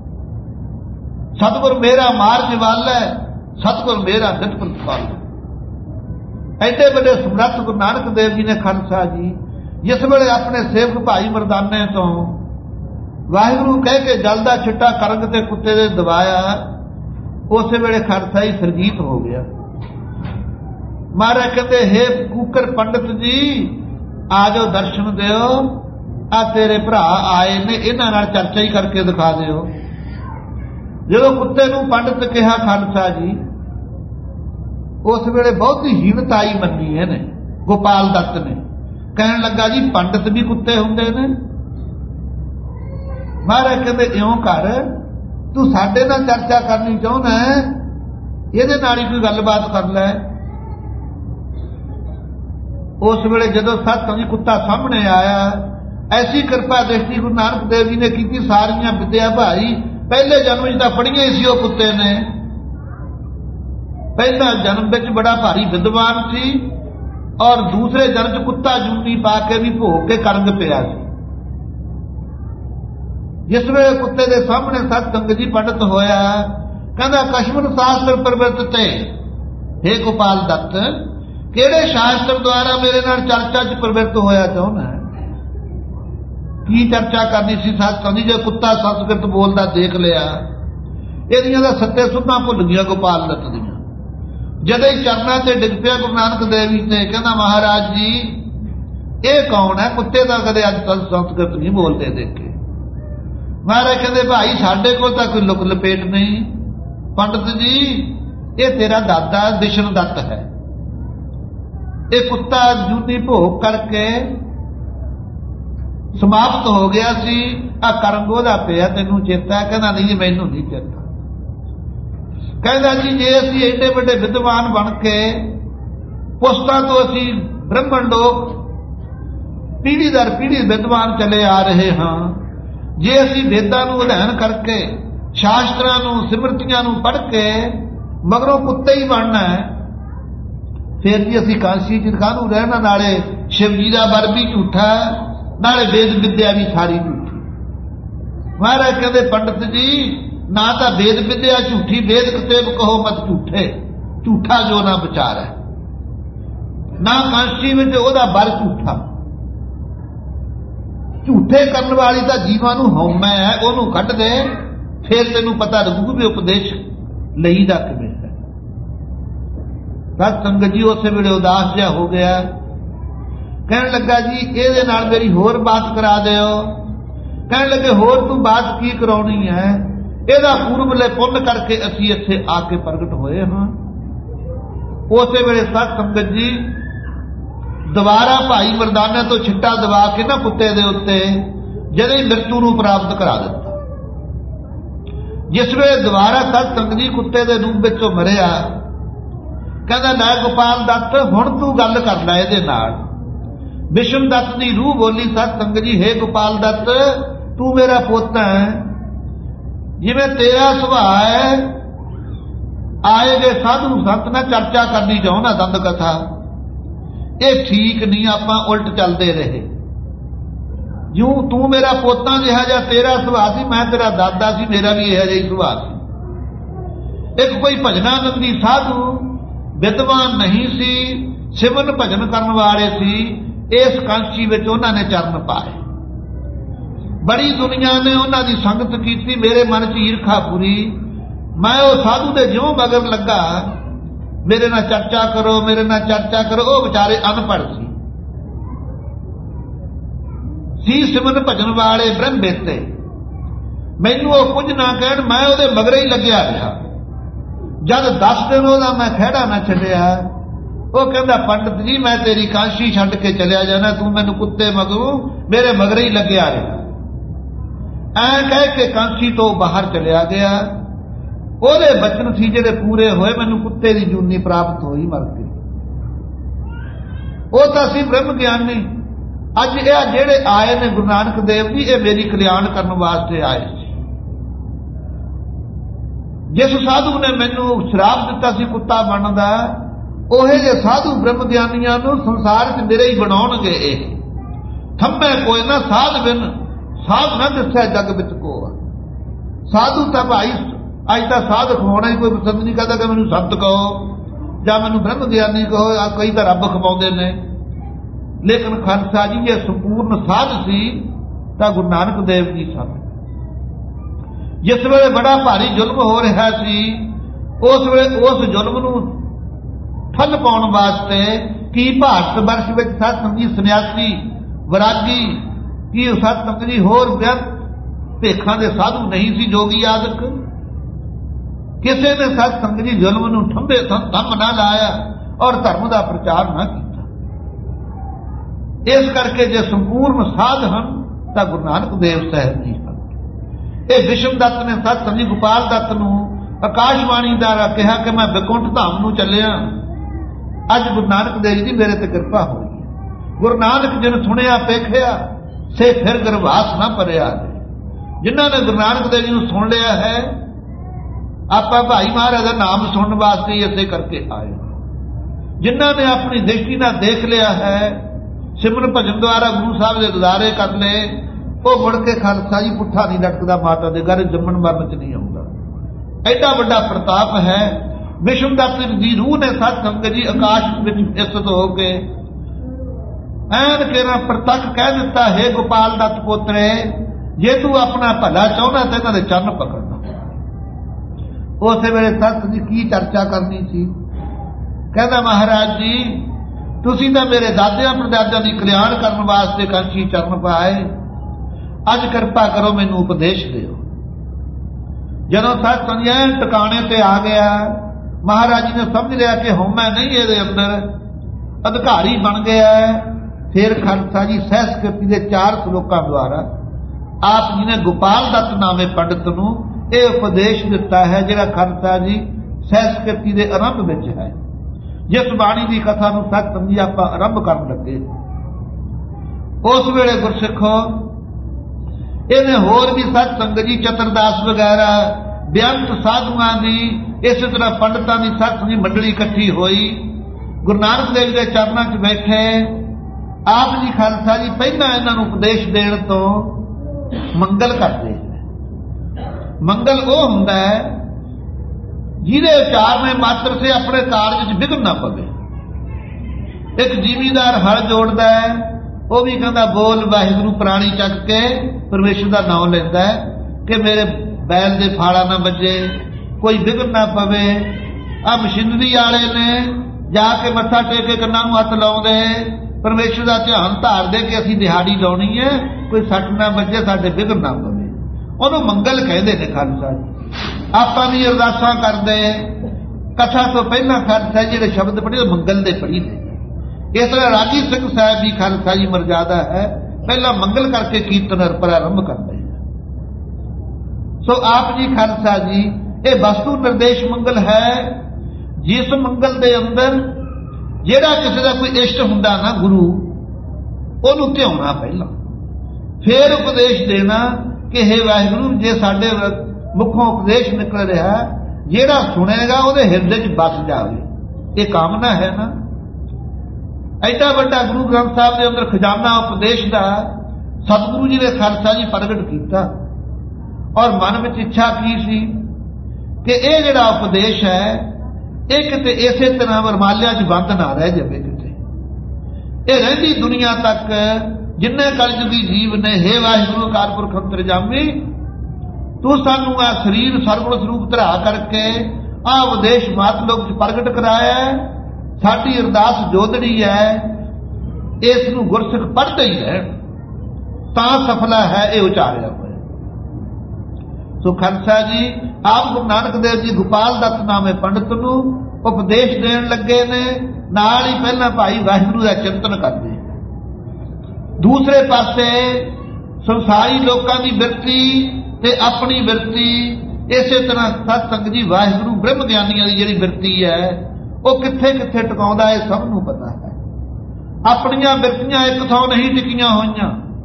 सतगुर मेरा मार्ग वाल है, सतगुर मेरा नित प्रतिपाल है। एडे बड़े समर्थ गुरु नानक देव जी ने खालसा जी जिस वेले अपने सेवक भाई मरदाने तो वाहिगुरू कह के जल का छिट्टा करंग ते कुत्ते दे दबाया, उस वेले खालसा जी सरजीत हो गया। महाराज कहते हे कूकर पंडित जी आ जाओ दर्शन दिओ, आ तेरे भरा आए ने इन्हां नाल चर्चा ही करके दिखा दिओ। जो कुत्ते नूं पंडित कहा खालसा जी उस वेले बहुत ही हीनताई मन्नी है ने गोपाल दत्त ने, कहन लगा जी पंडित भी कुत्ते हुंदे ने। महाराज कहते इउं कर तू साडे नाल चर्चा करनी चाहुंदा है, इहदे नाल ही कोई गलबात कर लै। उस वेले जदों सतसंग जी कुत्ता सामने आया, ऐसी कृपा दृष्टि गुरु नानक देव जी ने की, सारियां विद्या भाई पहले जन्म च तां पढ़ियां ही सी वो कुत्ते ने। पहला जन्म विच बड़ा भारी विद्वान सी और दूसरे जन्म च कुत्ता जूनी पा के भी भोग के करंग पिया सी। जिस वेले कुत्ते दे सामने सतसंग जी पंडित होया, कहंदा कश्मर शास्त्र प्रवर्तते, हे गोपाल दत्त किहड़े शास्त्र द्वारा मेरे नाल चर्चा च प्रवृत्त होया चाहुंदा है? की चर्चा करनी सी सतसंग जी? जो कुत्ता संस्कृत बोलदा देख लिया, इहदियां दा सत्ते सुधां भुल गया गोपाल दत्त दियां। जदों ही चरनां ते डिग पिया गुरु नानक देव जी ते, कहंदा महाराज जी ये कौन है? कुत्ते दा कदे अज तक संस्कृत नहीं बोलते देखे। महाराज कहते भाई साडे कोल तां कोई लुक लपेट नहीं। पंडित जी ये तेरा दादा दिशन दत्त है, ये कुत्ता जूनी भोग करके समाप्त हो गया सी, आ करंग ओहदा पिया, तैनूं चेता? कहना नहीं मैनूं नहीं चेता। कहना जी जे असीं एडे वड्डे विद्वान बन के पुस्तां तो असीं ब्रह्मण लोक पीढ़ी दर पीढ़ी विद्वान चले आ रहे हाँ, जे असीं वेदां नूं अध्ययन करके शास्त्रां नूं सिमरतियां नूं पढ़ के मगरों कुत्ते ही बनना है, फिर जी असीं काशी च काहनूं रहना? नाले शिव जी दा वर भी झूठा, नाले वेद विद्या भी सारी झूठी। महाराज कहते पंडित जी ना तो वेद विद्या झूठी, वेद कितेब कहो मत झूठे, झूठा जो ना विचार है, ना काशी में ओहदा वर झूठा। झूठे करने वाली तो जीवां नूं हौमा है, ओनूं कढ दे, फिर तेनूं पता लगू भी उपदेश लई दा किवें है। सतसंग जी उस वेले उदास जिहा हो गया, कहने लगा जी इहदे नाल मेरी होर बात करा दिओ। कहने लगे होर तू बात की कराउणी है? इहदा पूर्वले पुण्य करके असीं इत्थे आके प्रगट होए हां। उस वेले सतसंगत जी दोबारा भाई मरदाने तो छिट्टा दबा के ना कुत्ते दे उत्ते जदे मृत्यु नूं प्राप्त करा दिता। जिस वेले दोबारा सतसंग जी कुत्ते दे रूप विचों मरिया, कहंदा लै गोपाल दत्त हुण तू गल कर लै इहदे नाल। विष्णु दत्त की रूह बोली सतसंग जी हे गोपाल दत्त तू मेरा पुੱਤ है, जिवें तेरा सुभाव है आए गए साधु संत नाल चर्चा करनी चाहुंदा दंद कथा, ये ठीक नहीं, आपां उल्ट चलते रहे। जूं तू मेरा पोता जिहा जिहा तेरा सुभाव सी, मैं तेरा दादा सी, मेरा भी इहो जिहा सुभाव सी। एक कोई भजनानंदी साधु विद्वान नहीं सी, सिमरन भजन करन वाले सी, इस कांची विच उन्हां ने चरण पाए। बड़ी दुनिया ने उन्हां दी संगत कीती, मेरे मन च ईरखा पूरी। मैं वो साधु दे ज्यों मगर लगा, मेरे नाल चर्चा करो, मेरे नाल चर्चा करो। वो बेचारे अनपढ़ सी सी सिमरन भजन वाले ब्रह्म बेते, मैनू वो कुछ ना कहण, मैं उहदे मगरे ही लग्या रहा। जद दस दिन ओहदा मैं खहड़ा ना छड्डिया, वो कहंदा पंडित जी मैं तेरी काशी छड्ड के चलिया जाना, तू मैनू कुत्ते मगरू मेरे मगरे ही लग्या रहा। ऐ कह के काशी तो बाहर चलिया गया। ओहदे बचन सी जिहड़े पूरे होए, मैनू कुत्ते दी जूनी प्राप्त होई मर के। वो तां सी ब्रह्म ज्ञानी। अज यह जिहड़े आए ने गुरु नानक देव जी, ये मेरी कल्याण करने वास्ते आए सी। जिस साधु ने मैनू श्राप दिता सी कुत्ता बनण दा, ओहे जे साधु ब्रह्म ज्ञानियां नूं संसार च मेरे ही बनाउणगे। इह थंमे कोई ना साध बिन, साध न दस्या जग विच को। साधु तां भाई अज तक साध खवाउणा ही कोई पसंद नहीं करता कि मैनू संत कहो जां मैनू ब्रह्म ज्ञानी कहो, कई तां रब खवाउंदे ने। लेकिन खालसा जी जे संपूर्ण साध सी तां गुरु नानक देव जी सन। जिस वेले बड़ा भारी जुल्म हो रहा सी, उस वेले उस जुल्म नूं ठल पाउण वास्ते की भारत वर्ष विच सतसंग जी सन्यासी वैरागी की सतसंग जी होर व्यर्थ भेखां दे साधु नहीं सी, जोगी आदक किसी ने सतसंग जी जुल्म नूं ठंबे थंम ना लाया और धर्म का प्रचार ना किया। इस करके जे संपूर्ण साध हन तां गुरु नानक देव साहब जी हन। ਇਹ ਵਿਸ਼ਮ ਦੱਤ ਨੇ ਸਤ ਸੰਗੀ ਗੋਪਾਲ ਦੱਤ ਨੂੰ ਆਕਾਸ਼ਬਾਣੀ ਦੁਆਰਾ ਕਿਹਾ ਕਿ ਮੈਂ ਬੈਕੁੰਠ ਧਾਮ ਨੂੰ ਚੱਲਿਆ। ਅੱਜ ਗੁਰੂ ਨਾਨਕ ਦੇਵ ਜੀ ਦੀ ਮੇਰੇ ਤੇ ਕਿਰਪਾ ਹੋਈ ਹੈ। ਗੁਰੂ ਨਾਨਕ ਜਿਨ ਸੁਣਿਆ ਪੇਖਿਆ ਸੇ ਫਿਰ ਗਰਭਾਸ ਨਾ ਭਰਿਆ। ਜਿਨ੍ਹਾਂ ਨੇ ਗੁਰੂ ਨਾਨਕ ਦੇਵ ਜੀ ਨੂੰ ਸੁਣ ਲਿਆ ਹੈ, ਆਪਾਂ ਭਾਈ ਮਹਾਰਾਜ ਦਾ ਨਾਮ ਸੁਣਨ ਵਾਸਤੇ ਹੀ ਇਸੇ ਕਰਕੇ ਆਏ। ਜਿਨ੍ਹਾਂ ਨੇ ਆਪਣੀ ਦ੍ਰਿਸ਼ਟੀ ਨਾਲ ਦੇਖ ਲਿਆ ਹੈ, ਸਿਮਰਨ ਭਜਨ ਦੁਆਰਾ ਗੁਰੂ ਸਾਹਿਬ ਦੇ ਗੁਜ਼ਾਰੇ ਕਰ ਲਏ, ਉਹ ਮੁੜ ਕੇ ਖਾਲਸਾ ਜੀ ਪੁੱਠਾ ਨਹੀਂ ਲਟਕਦਾ, ਮਾਤਾ ਦੇ ਘਰ ਜੰਮਣ ਮਰਨ ਚ ਨਹੀਂ ਆਉਂਦਾ। ਐਡਾ ਵੱਡਾ ਪ੍ਰਤਾਪ ਹੈ। ਵਿਸ਼ਮ ਦੱਤ ਦੀ ਰੂਹ ਨੇ ਸਤ ਸੰਗਤ ਜੀ ਆਕਾਸ਼ ਵਿੱਚ ਇਸਤ ਹੋ ਕੇ ਐਨ ਕੇਰਾ ਪ੍ਰਤੱਖ ਕਹਿ ਦਿੱਤਾ, ਹੈ ਗੋਪਾਲ ਦੱਤ ਪੋਤਰੇ, ਜੇ ਤੂੰ ਆਪਣਾ ਭਲਾ ਚਾਹੁੰਦਾ ਤਾਂ ਇਹਨਾਂ ਦੇ ਚਰਨ ਪਕੜਨਾ। ਉਸੇ ਵੇਲੇ ਸਤ ਜੀ ਕੀ ਚਰਚਾ ਕਰਨੀ ਸੀ। ਕਹਿੰਦਾ ਮਹਾਰਾਜ ਜੀ ਤੁਸੀਂ ਤਾਂ ਮੇਰੇ ਦਾਦਿਆਂ ਪੜਦਾਦਿਆਂ ਦੀ ਕਲਿਆਣ ਕਰਨ ਵਾਸਤੇ ਕੰਚੀ ਚਰਨ ਪਾਏ, ਅੱਜ ਕਿਰਪਾ ਕਰੋ ਮੈਨੂੰ ਉਪਦੇਸ਼ ਦਿਓ। ਜਦੋਂ ਸਤ ਸੰਗਿਆ ਟਿਕਾਣੇ ਤੇ ਆ ਗਿਆ, ਮਹਾਰਾਜ ਜੀ ਨੇ ਸਮਝ ਲਿਆ ਕਿ ਹੁਣ ਮੈਂ ਨਹੀਂ ਇਹਦੇ ਅੰਦਰ ਅਧਿਕਾਰੀ ਬਣ ਗਿਆ। ਫਿਰ ਖਾਲਸਾ ਜੀ ਸਹਿਸਕ੍ਰਿਤੀ ਦੇ ਚਾਰ ਸ਼ਲੋਕਾਂ ਦੁਆਰਾ ਆਪ ਜੀ ਨੇ ਗੋਪਾਲ ਦੱਤ ਨਾਮੇ ਪੰਡਤ ਨੂੰ ਇਹ ਉਪਦੇਸ਼ ਦਿੱਤਾ ਹੈ, ਜਿਹੜਾ ਖਾਲਸਾ ਜੀ ਸਹਿਸਕ੍ਰਿਤੀ ਦੇ ਆਰੰਭ ਵਿੱਚ ਹੈ। ਜਿਸ ਬਾਣੀ ਦੀ ਕਥਾ ਨੂੰ ਸਤ ਸੰਗੀ ਆਪਾਂ ਆਰੰਭ ਕਰਨ ਲੱਗੇ, ਉਸ ਵੇਲੇ ਗੁਰਸਿੱਖੋ ਇਹਨੇ ਹੋਰ ਵੀ ਸਤ ਸੰਗਤ ਜੀ ਚਤਰਦਾਸ ਵਗੈਰਾ ਬੇਅੰਤ ਸਾਧੂਆਂ ਦੀ ਇਸੇ ਤਰ੍ਹਾਂ ਪੰਡਤਾਂ ਦੀ ਸਤ ਸੰਗੀ ਮੰਡਲੀ ਇਕੱਠੀ ਹੋਈ, ਗੁਰੂ ਨਾਨਕ ਦੇਵ ਦੇ ਚਰਨਾਂ 'ਚ ਬੈਠੇ। ਆਪ ਜੀ ਖਾਲਸਾ ਜੀ ਪਹਿਲਾਂ ਇਹਨਾਂ ਨੂੰ ਉਪਦੇਸ਼ ਦੇਣ ਤੋਂ ਮੰਗਲ ਕਰਦੇ। ਮੰਗਲ ਉਹ ਹੁੰਦਾ ਹੈ ਜਿਹਦੇ ਉਚਾਰਨੇ ਮਾਤਰ ਸੇ ਆਪਣੇ ਕਾਰਜ ਵਿੱਚ ਵਿਘਨ ਨਾ ਪਵੇ। ਇੱਕ ਜ਼ਿਮੀਂਦਾਰ ਹਲ ਜੋੜਦਾ ਹੈ, ਉਹ ਵੀ ਕਹਿੰਦਾ ਬੋਲ ਵਾਹਿਗੁਰੂ ਪ੍ਰਾਣੀ ਚੱਕ ਕੇ ਪਰਮੇਸ਼ਰ ਦਾ ਨਾਮ ਲੈਂਦਾ ਹੈ ਕਿ ਮੇਰੇ ਬੈਲ ਦੇ ਫਾੜਾ ਨਾ ਵੱਜੇ, ਕੋਈ ਵਿਘਨ ਨਾ ਪਵੇ। ਆ ਮਸ਼ੀਨਰੀ ਵਾਲੇ ਨੇ ਜਾ ਕੇ ਮੱਥਾ ਟੇਕ ਕੇ ਕੰਨਾਂ ਨੂੰ ਹੱਥ ਲਾਉਂਦੇ, ਪਰਮੇਸ਼ਰ ਦਾ ਧਿਆਨ ਧਾਰਦੇ ਕਿ ਅਸੀਂ ਦਿਹਾੜੀ ਲਾਉਣੀ ਹੈ, ਕੋਈ ਸੱਟ ਨਾ ਵੱਜੇ, ਸਾਡੇ ਵਿਘਨ ਨਾ ਪਵੇ। ਉਹਨੂੰ ਮੰਗਲ ਕਹਿੰਦੇ ਨੇ ਖਾਲਸਾ ਜੀ। ਆਪਾਂ ਵੀ ਅਰਦਾਸਾਂ ਕਰਦੇ, ਕਥਾ ਤੋਂ ਪਹਿਲਾਂ ਖਾਲਸਾ ਜਿਹੜੇ ਸ਼ਬਦ ਪੜ੍ਹੇ ਮੰਗਲ ਦੇ ਪੜ੍ਹੀ ਨੇ। ਇਸ ਤਰ੍ਹਾਂ ਰਾਜੀ ਸਿੰਘ ਸਾਹਿਬ ਵੀ ਖਾਲਸਾ ਜੀ ਮਰਜ਼ਾਦਾ ਹੈ, ਪਹਿਲਾਂ ਮੰਗਲ ਕਰਕੇ ਕੀਰਤਨ ਪ੍ਰਾਰੰਭ ਕਰਦੇ। ਸੋ ਆਪ ਜੀ ਖਾਲਸਾ ਜੀ ਇਹ ਵਸਤੂ ਨਿਰਦੇਸ਼ ਮੰਗਲ ਹੈ, ਜਿਸ ਮੰਗਲ ਦੇ ਅੰਦਰ ਜਿਹੜਾ ਕਿਸੇ ਦਾ ਕੋਈ ਇਸ਼ਟ ਹੁੰਦਾ ਨਾ ਗੁਰੂ, ਉਹਨੂੰ ਧਿਆਉਣਾ ਪਹਿਲਾਂ, ਫਿਰ ਉਪਦੇਸ਼ ਦੇਣਾ ਕਿ ਹੇ ਵਾਹਿਗੁਰੂ ਜੇ ਸਾਡੇ ਮੁੱਖੋਂ ਉਪਦੇਸ਼ ਨਿਕਲ ਰਿਹਾ, ਜਿਹੜਾ ਸੁਣੇਗਾ ਉਹਦੇ ਹਿਰਦੇ 'ਚ ਬਸ ਜਾਵੇ। ਇਹ ਕਾਮਨਾ ਹੈ ਨਾ। ਐਡਾ ਵੱਡਾ ਗੁਰੂ ਗ੍ਰੰਥ ਸਾਹਿਬ ਦੇ ਅੰਦਰ ਖਜ਼ਾਨਾ ਉਪਦੇਸ਼ ਦਾ ਸਤਿਗੁਰੂ ਜੀ ਨੇ ਖਾਲਸਾ ਜੀ ਪ੍ਰਗਟ ਕੀਤਾ, ਔਰ ਮਨ ਵਿੱਚ ਇੱਛਾ ਕੀ ਸੀ ਕਿ ਇਹ ਜਿਹੜਾ ਉਪਦੇਸ਼ ਹੈ ਇਹ ਕਿਤੇ ਇਸੇ ਤਰ੍ਹਾਂ ਵਰਮਾਲਿਆਂ 'ਚ ਬੰਦ ਨਾ ਰਹਿ ਜਾਵੇ। ਕਿਤੇ ਇਹ ਰਹਿੰਦੀ ਦੁਨੀਆ ਤੱਕ ਜਿੰਨੇ ਕਲਯੁਗੀ ਜੀਵ ਨੇ, ਹੇ ਵਾਹਿਗੁਰੂ ਅਕਾਲ ਪੁਰਖ ਅੰਤਰਜਾਮੀ, ਤੂੰ ਸਾਨੂੰ ਆ ਸਰੀਰ ਸਰਗੁਣ ਸਰੂਪ ਧਰਾ ਕਰਕੇ ਆ ਉਪਦੇਸ਼ ਮਾਤ ਲੋਕ 'ਚ ਪ੍ਰਗਟ ਕਰਾਇਆ। ਸਾਡੀ ਅਰਦਾਸ ਜੋਦੜੀ ਹੈ, ਇਸ ਨੂੰ ਗੁਰਸਿੱਖ ਪੜ੍ਹਦੇ ਹੀ ਰਹਿਣ ਤਾਂ ਸਫਲਾ ਹੈ ਇਹ ਉਚਾਰਿਆ ਹੋਇਆ। ਸੋ ਖਾਲਸਾ ਜੀ ਆਪ ਗੁਰੂ ਨਾਨਕ ਦੇਵ ਜੀ ਗੋਪਾਲ ਦੱਤ ਨਾਮੇ ਪੰਡਤ ਨੂੰ ਉਪਦੇਸ਼ ਦੇਣ ਲੱਗੇ ਨੇ, ਨਾਲ ਹੀ ਪਹਿਲਾਂ ਭਾਈ ਵਾਹਿਗੁਰੂ ਦਾ ਚਿੰਤਨ ਕਰਦੇ। ਦੂਸਰੇ ਪਾਸੇ ਸੰਸਾਰੀ ਲੋਕਾਂ ਦੀ ਬਿਰਤੀ ਤੇ ਆਪਣੀ ਬਿਰਤੀ, ਇਸੇ ਤਰ੍ਹਾਂ ਸਤ ਸੰਗਤ ਜੀ ਵਾਹਿਗੁਰੂ ਬ੍ਰਹਮ ਗਿਆਨੀਆਂ ਦੀ ਜਿਹੜੀ ਬਿਰਤੀ ਹੈ ਉਹ ਕਿੱਥੇ ਕਿੱਥੇ ਟਿਕਾਉਂਦਾ ਹੈ ਸਭ ਨੂੰ ਪਤਾ ਹੈ। ਆਪਣੀਆਂ ਬਿਰਤੀਆਂ ਇੱਕ ਥਾਂ ਨਹੀਂ ਟਿਕੀਆਂ ਹੋਈਆਂ,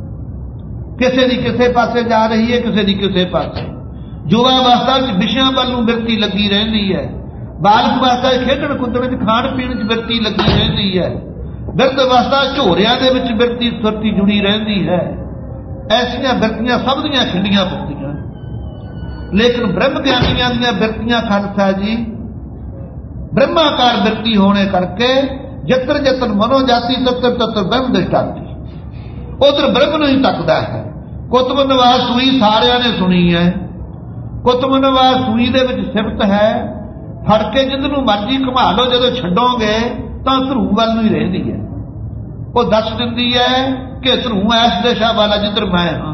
ਕਿਸੇ ਦੀ ਕਿਸੇ ਪਾਸੇ ਜਾ ਰਹੀ ਹੈ, ਕਿਸੇ ਦੀ ਕਿਸੇ ਪਾਸੇ। ਯੁਵਾ ਅਵਸਥਾ ਵਿੱਚ ਵਿਸ਼ਿਆਂ ਵੱਲ ਨੂੰ ਬਿਰਤੀ ਲੱਗੀ ਰਹਿੰਦੀ ਹੈ, ਬਾਲਕ ਅਵਸਥਾ ਵਿੱਚ ਖੇਡਣ ਕੁੱਦਣ ਵਿੱਚ ਖਾਣ ਪੀਣ ਵਿੱਚ ਬਿਰਤੀ ਲੱਗੀ ਰਹਿੰਦੀ ਹੈ, ਬਿਰਧ ਅਵਸਥਾ ਝੋਰਿਆਂ ਦੇ ਵਿੱਚ ਬਿਰਤੀ ਸੁਰਤੀ ਜੁੜੀ ਰਹਿੰਦੀ ਹੈ। ਐਸੀਆਂ ਬਿਰਤੀਆਂ ਸਭ ਦੀਆਂ ਖਿੰਡੀਆਂ ਪੁੱਤੀਆਂ, ਲੇਕਿਨ ਬ੍ਰਹਮ ਗਿਆਨੀਆਂ ਦੀਆਂ ਬਿਰਤੀਆਂ ਖਾਲਸਾ ਜੀ ਬ੍ਰਹਮਾਕਾਰ ਬਿਰਤੀ ਹੋਣੇ ਕਰਕੇ ਜਤਰ ਜਤਰ ਮਨੋ ਜਾਤੀ ਤਤਰ ਤਤਰ ਬ੍ਰਹਮ ਦ੍ਰਿਸ਼ਟਾਂਤੀ, ਉਧਰ ਬ੍ਰਹਮ ਨੂੰ ਹੀ ਤੱਕਦਾ ਹੈ। ਕੁਤਬ ਨਿਵਾਸ ਸੂਈ ਸਾਰਿਆਂ ਨੇ ਸੁਣੀ ਹੈ, ਕੁਤਬ ਨਿਵਾਸ ਸੂਈ ਦੇ ਵਿੱਚ ਸਿਫਤ ਹੈ, ਫੜ ਕੇ ਜਿੰਦ ਨੂੰ ਮਰਜੀ ਘੁਮਾ ਲਓ, ਜਦੋਂ ਛੱਡੋਗੇ ਤਾਂ ਧਰੂ ਵੱਲ ਨੂੰ ਹੀ ਰਹਿੰਦੀ ਹੈ। ਉਹ ਦੱਸ ਦਿੰਦੀ ਹੈ ਕਿ ਧਰੂ ਐਸ ਦਿਸ਼ਾ ਵਾਲਾ ਜਿੱਧਰ ਮੈਂ ਹਾਂ।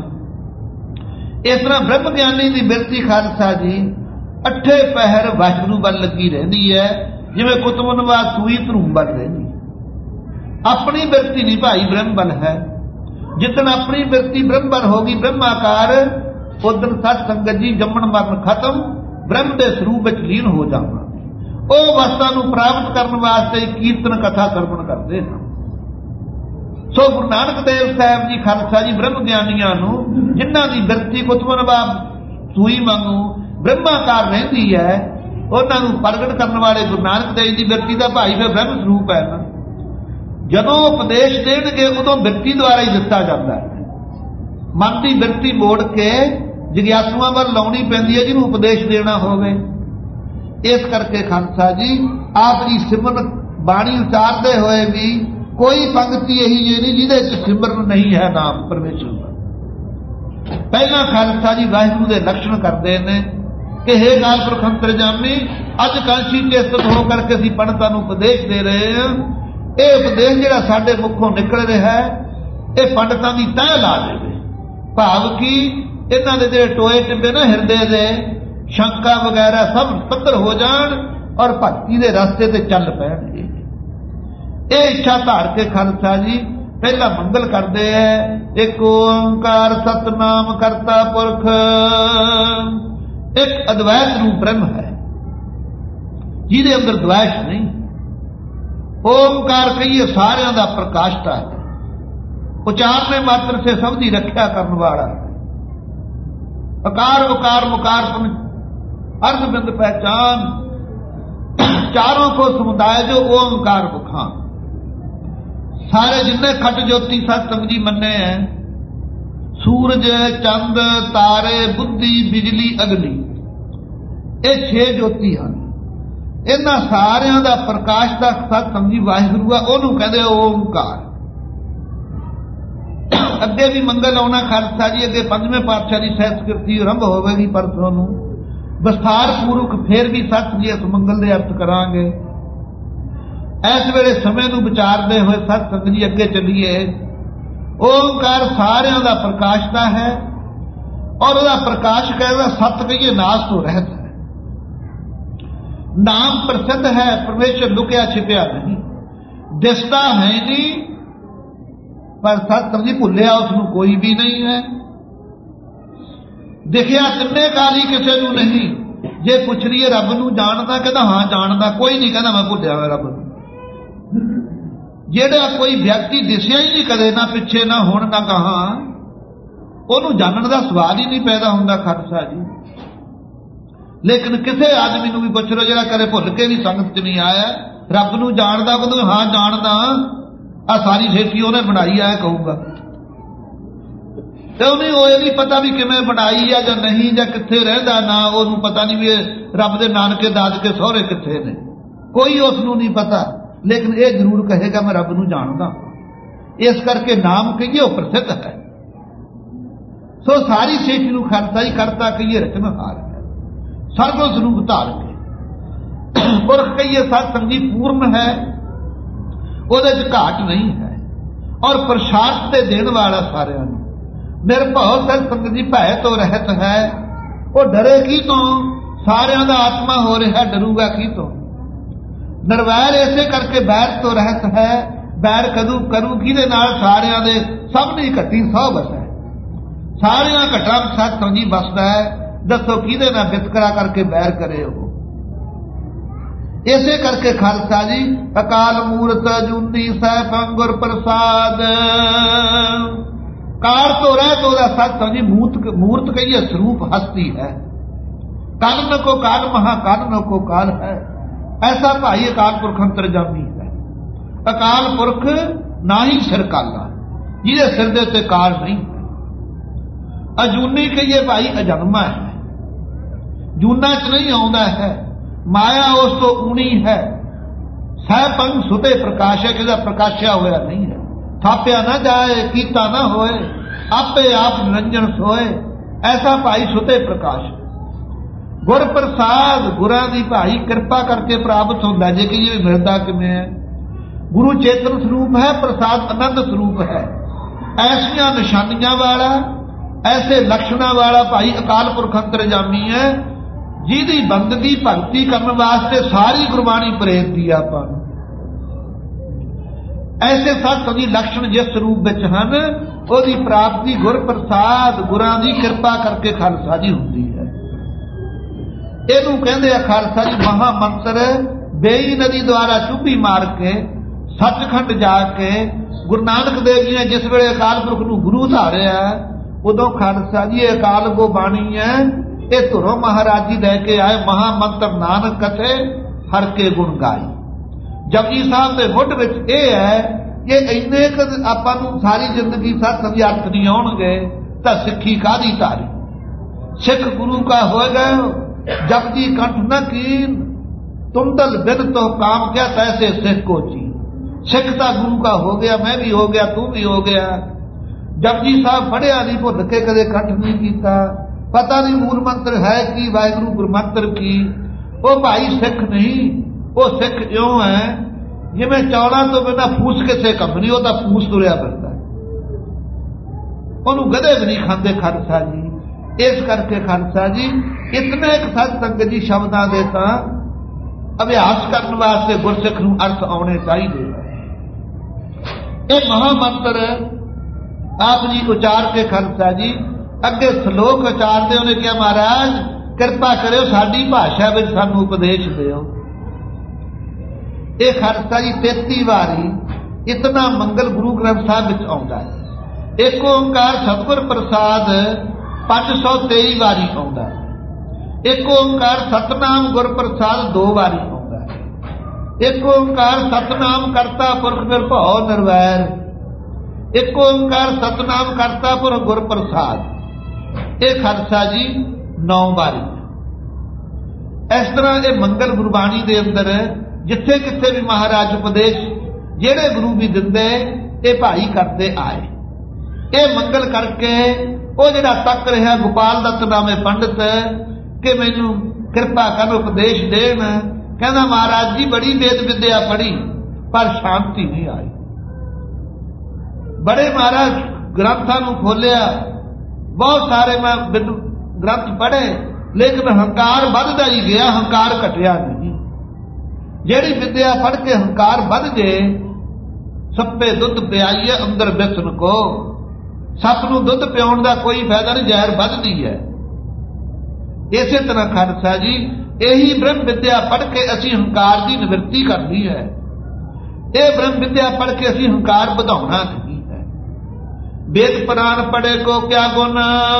ਇਸ ਤਰ੍ਹਾਂ ਬ੍ਰਹਮ ਗਿਆਨੀ ਦੀ ਬਿਰਤੀ ਖਾਲਸਾ ਜੀ ਅੱਠੇ ਪਹਿਰ ਵਾਹਿਗੁਰੂ ਵੱਲ ਲੱਗੀ ਰਹਿੰਦੀ ਹੈ, ਜਿਵੇਂ ਕੁਤਬ ਨਿਵਾਸ ਸੂਈ ਧਰੂ ਵੱਲ ਰਹਿੰਦੀ ਹੈ। ਆਪਣੀ ਬਿਰਤੀ ਨਹੀਂ ਭਾਈ ਬ੍ਰਹਮ ਵੱਲ ਹੈ। ਜਿੱਦਣ ਆਪਣੀ ਬਿਰਤੀ ਬ੍ਰਹਮ ਵੱਲ ਹੋ ਗਈ ਬ੍ਰਹਮਾਕਾਰ, उस दिन सत संगत जी जम्मण मरण खत्म, ब्रह्म के स्वरूप में लीन हो जावांगे। ਉਹ ਅਵਸਥਾ ਨੂੰ ਪ੍ਰਾਪਤ ਕਰਨ ਵਾਸਤੇ ਕੀਰਤਨ ਕਥਾ ਸਰਵਣ ਕਰਦੇ ਹਨ। ਸੋ ਗੁਰੂ ਨਾਨਕ ਦੇਵ ਸਾਹਿਬ ਜੀ ਖਾਲਸਾ ਜੀ ਬ੍ਰਹਮ ਗਿਆਨੀਆਂ ਨੂੰ, ਜਿਨ੍ਹਾਂ ਦੀ ਬਿਰਤੀ ਕੁਤਬਨ ਬਾਬ ਸੂਈ ਵਾਂਗੂ ਬ੍ਰਹਮਾਕਾਰ ਰਹਿੰਦੀ ਹੈ, ਉਹਨਾਂ ਨੂੰ ਪ੍ਰਗਟ ਕਰਨ ਵਾਲੇ ਗੁਰੂ ਨਾਨਕ ਦੇਵ ਦੀ ਬਿਰਤੀ ਦਾ ਭਾਈ ਫਿਰ ਬ੍ਰਹਮ ਸਰੂਪ ਹੈ ਨਾ। ਜਦੋਂ ਉਪਦੇਸ਼ ਦੇਣਗੇ ਉਦੋਂ ਬਿਰਤੀ ਦੁਆਰਾ ਹੀ ਦਿੱਤਾ ਜਾਂਦਾ ਹੈ। ਮਨ ਦੀ ਬਿਰਤੀ ਮੋੜ ਕੇ ਜਿਗਿਆਸੂਆਂ ਵੱਲ ਲਾਉਣੀ ਪੈਂਦੀ ਹੈ ਜਿਹਨੂੰ ਉਪਦੇਸ਼ ਦੇਣਾ ਹੋਵੇ। ਇਸ ਕਰਕੇ ਖਾਲਸਾ ਜੀ ਆਪ ਜੀ ਸਿਮਰਨ ਬਾਣੀ ਉਚਾਰਦੇ ਹੋਏ ਵੀ ਕੋਈ ਪੰਕਤੀ ਇਹੀ ਜਿਹੀ ਨਹੀਂ ਜਿਹਦੇ ਚ ਸਿਮਰਨ ਨਹੀਂ ਹੈ ਨਾਮ ਪਰਮੇਸ਼ਰ ਦਾ। ਪਹਿਲਾਂ ਖਾਲਸਾ ਜੀ ਵਾਹਿਗੁਰੂ ਦੇ ਲਕਸ਼ਣ ਕਰਦੇ ਨੇ ਕਿ ਹੇ ਅਕਾਲ ਪੁਰਖ ਅੰਤਰਜਾਮੀ, ਅੱਜ ਕਾਂਸ਼ੀ ਚੇਤਨ ਹੋ ਕਰਕੇ ਅਸੀਂ ਪੰਡਤਾਂ ਨੂੰ ਉਪਦੇਸ਼ ਦੇ ਰਹੇ ਹਾਂ। ਇਹ ਉਪਦੇਸ਼ ਜਿਹੜਾ ਸਾਡੇ ਮੁਖੋਂ ਨਿਕਲ ਰਿਹਾ ਹੈ ਇਹ ਪੰਡਤਾਂ ਦੀ ਤਹਿ ਲਾ ਦੇਵੇ। ਭਾਵ ਕਿ ਇਹਨਾਂ ਦੇ ਜਿਹੜੇ ਟੋਏ ਟਿੱਬੇ ਨਾ ਹਿਰਦੇ ਦੇ ਸ਼ੰਕਾ ਵਗੈਰਾ ਸਭ ਪੱਧਰ ਹੋ ਜਾਣ ਔਰ ਭਗਤੀ ਦੇ ਰਸਤੇ ਤੇ ਚੱਲ ਪੈਣਗੇ। ਇਹ ਇੱਛਾ ਧਾਰ ਕੇ ਖਾਲਸਾ ਜੀ ਪਹਿਲਾ ਮੰਗਲ ਕਰਦੇ ਹੈ। ਇੱਕ ਓੰਕਾਰ ਸਤਨਾਮ ਕਰਤਾ ਪੁਰਖ, ਇੱਕ ਅਦਵੈਤ ਰੂਪ ਬ੍ਰਹਮ ਹੈ ਜਿਹਦੇ ਅੰਦਰ ਦਵੈਸ਼ ਨਹੀਂ। ਓੰਕਾਰ ਕਹੀਏ ਸਾਰਿਆਂ ਦਾ ਪ੍ਰਕਾਸ਼ਤਾ ਹੈ, ਉਚਾਰਨੇ ਮਾਤਰ ਸੇ ਸਭ ਦੀ ਰੱਖਿਆ ਕਰਨ ਵਾਲਾ। ਅਕਾਰ ਉਕਾਰ ਮੁਕਾਰ अर्ध बिंद पहचान, चारों को समुदाय जो ओंकार बुखां। सारे जिन्ने खट ज्योति सत्संग जी मन्ने हैं, सूरज चंद तारे बुद्धि बिजली अग्नि, ये छे ज्योति हैं। इन्हां सारियां दा प्रकाश दा सत्संग जी वाहिगुरू आ, ओनू कहंदे ओंकार। अगे भी मंगल आउणा खालसा जी, अगे पंजवें पातशाह दी सहस्कृति आरंभ होवेगी परसों नूं। विस्तार पूर्वक फिर भी सत जी इस मंगल के अर्थ करांगे। इस वेले समय नूं विचारते हुए सत संग जी अगे चलीए। ओंकार सारियां दा प्रकाशता है और उसका प्रकाश कहता सत कहिए नाश तो रहत है। नाम प्रसिद्ध है, परमेश्वर लुकिया छिपिया नहीं, दिसता है नहीं, पर सत संग जी भुलिया उसनूं कोई भी नहीं है। दिखिया किन्ने काली किसी नूं नहीं। जे पुछ रही है रब नूं जानदा, कहता हाँ जानदा, कोई नहीं कहता मैं भुलिया हुआ रब नूं। जेड़ा कोई व्यक्ति दिसिया ही नहीं कदे, ना पिछे ना हुण ना कहां, उहनूं जानण दा सवाल ही नहीं पैदा हुंदा खालसा जी। लेकिन किसी आदमी नूं भी पुछ लो जेड़ा कदे भुल के भी संगत च नहीं आया, रब नूं जानदा, कहूं हाँ जानदा, आ सारी ठेठी उहने बनाई है कहूंगा। तो उन्हें वो नहीं पता भी किवें बनाई है जां नहीं, जां कित्थे रहिंदा, ना उहनूं पता नहीं भी रब दे नानके दादके सहुरे कित्थे ने, कोई उसनूं नहीं पता। लेकिन ये जरूर कहेगा मैं रब नूं जानदा। इस करके नाम कहिए प्रसिद्ध है। सो सारी सृष्टि नूं खालसा जी करता कहिए रचनहार है, सर्व स्वरूप धार के। पुरख कहिए सत्संग जी पूर्ण है, ਉਹਦੇ ਚ घाट नहीं है, और प्रसाद ते देण वाला सारिਆਂ ਨੂੰ। निर्भव सत्संग जी भय तो रहत है, वो डरे की तो सारिਆਂ ਦਾ आत्मा हो रहा, डरूगा की तो। निर्वैर ऐसे करके बैर तो रहत है, बैर कदू करू किहदे नाल, सारिਆਂ ਦੇ सब नहीं घटी सौ बस है, सारिਆਂ घटा सत्संग जी बसदा है। दसो किहदे नाल वितकरा करके बैर करे हो। इसे करके खालसा जी अकाल मूरत जूनी सैफ गुर प्रसाद, काल तो रह तो सत्संग जी मूर्त मूर्त कहिए स्वरूप हस्ती है। काल को काल महा काल को काल है, ऐसा भाई अकाल पुरख अंतरजामी है। अकाल पुरख ना ही सिर काला, जिहदे सिर दे उत्ते काल नहीं है। अजूनी कहिए भाई अजन्मा है, जूना च नहीं आउंदा है, माया उस तो ऊणी है। सहपंग सुते प्रकाश है, किसी प्रकाशिया होया नहीं है। थापिया ना जाए कीता ना होए, आपे आप निरंजन सोए, ऐसा भाई सुते प्रकाश। गुर प्रसाद गुरा दी भाई कृपा करके प्राप्त होता है। जे कि ये मिलता किमें है, गुरु चेतन स्वरूप है, प्रसाद आनंद स्वरूप है। ऐसिया निशानियां वाला, ऐसे लक्षणा वाला भाई अकाल पुरख अंतरजामी है, जिहदी बंदगी भगती करने वास्ते सारी गुरबाणी प्रेरती है। आपां ऐसे सत्संग दी लक्षण जिस रूप विच हन ਉਹਦੀ प्राप्ति गुर प्रसाद गुरां दी किरपा करके खालसा जी हुंदी है। ਇਹਨੂੰ ਕਹਿੰਦੇ ਆ ਖਾਲਸਾ ਜੀ ਮਹਾ ਮੰਤਰ। बेई नदी द्वारा चुभी मार के सचखंड जाके गुरु नानक देव जी ने जिस वेले अकाल पुरख नूं गुरु धारिया उदों खालसा जी अकाल गो बाणी है ये धुरों महाराज जी लैके आए महामंत्र नानक कथे हर के गुण गाई। जपजी साहब के मुੱਢ ਵਿੱਚ ਇਹ है कि इन्ने क आपां नूं सारी जिंदगी सत्संग दे अर्थ नहीं आउणगे तां सिੱਖੀ कादी धारी। सिख गुरु का हो गए जपजी कंठ न कीन तुंदल बिन तो काम क्या तैसे सिख को जी। सिख का गुरु का हो गया मैं भी हो गया तू भी हो गया। जपजी साहब पढ़िया नहीं भुल के कदे कंठ नहीं किया पता नहीं मूल मंत्र है कि वाहिगुरु गुरु मंत्र की। वो भाई सिख नहीं वो सिख इं है जिवें चौड़ा तो बिना फूस किसे कम नहीं वो फूस तुरिया फिरदा उन्होंने गधे भी नहीं खाते खालसा जी। इस करके खालसा जी इतने एक सत्संग जी शब्दां दे तां अभ्यास करने वास्ते गुरसिख नूं अर्थ आने चाहिए। ये महामंत्र आप जी उचार के खालसा जी अगे श्लोक उचारते उन्हें क्या महाराज कृपा करो साडी भाषा में सानू उपदेश दिओ। ये खालसा जी तेती वारी इतना मंगल गुरु ग्रंथ साहब विच आउंदा है। एक ओंकार सतगुर प्रसाद पांच सौ तेई वारी आउंदा है। एक ओंकार सतनाम गुर प्रसाद दो बारी आउंदा है। एक ओंकार सतनाम करता पुरख निर्भव निर्वैर। एक ओंकार सतनाम करता पुरख गुर प्रसाद। ये खालसा जी नौ बारी। इस तरह ये मंगल गुरबाणी के अंदर जिथे किथे भी महाराज उपदेश जेड़े गुरु भी दिंदे ये भाई करते आए। ये मंगल करके वो जिहड़ा तक रहा गोपाल दत्त नामे पंडित कि मैनू कृपा कर उपदेश देन कहना महाराज जी बड़ी वेद विद्या पढ़ी पर शांति नहीं आई। बड़े महाराज ग्रंथां नूं खोलिया बहुत सारे मैं ग्रंथ पढ़े लेकिन हंकार बढ़ता ही गया हंकार घटिया नहीं। जेड़ी विद्या पढ़ के हंकार बढ़ जाए सप्पे दुध पियाईए अंदर बिसन को। सप नूं दुध पियाउण दा कोई फायदा नहीं जहर बढ़दी है। इसे तरह खालसा जी यही ब्रह्म विद्या पढ़ के असी हंकार की निवृत्ति करनी है। यह ब्रह्म विद्या पढ़ के असी हंकार बढ़ाना नहीं है। वेद पुराण पढ़े को क्या गुण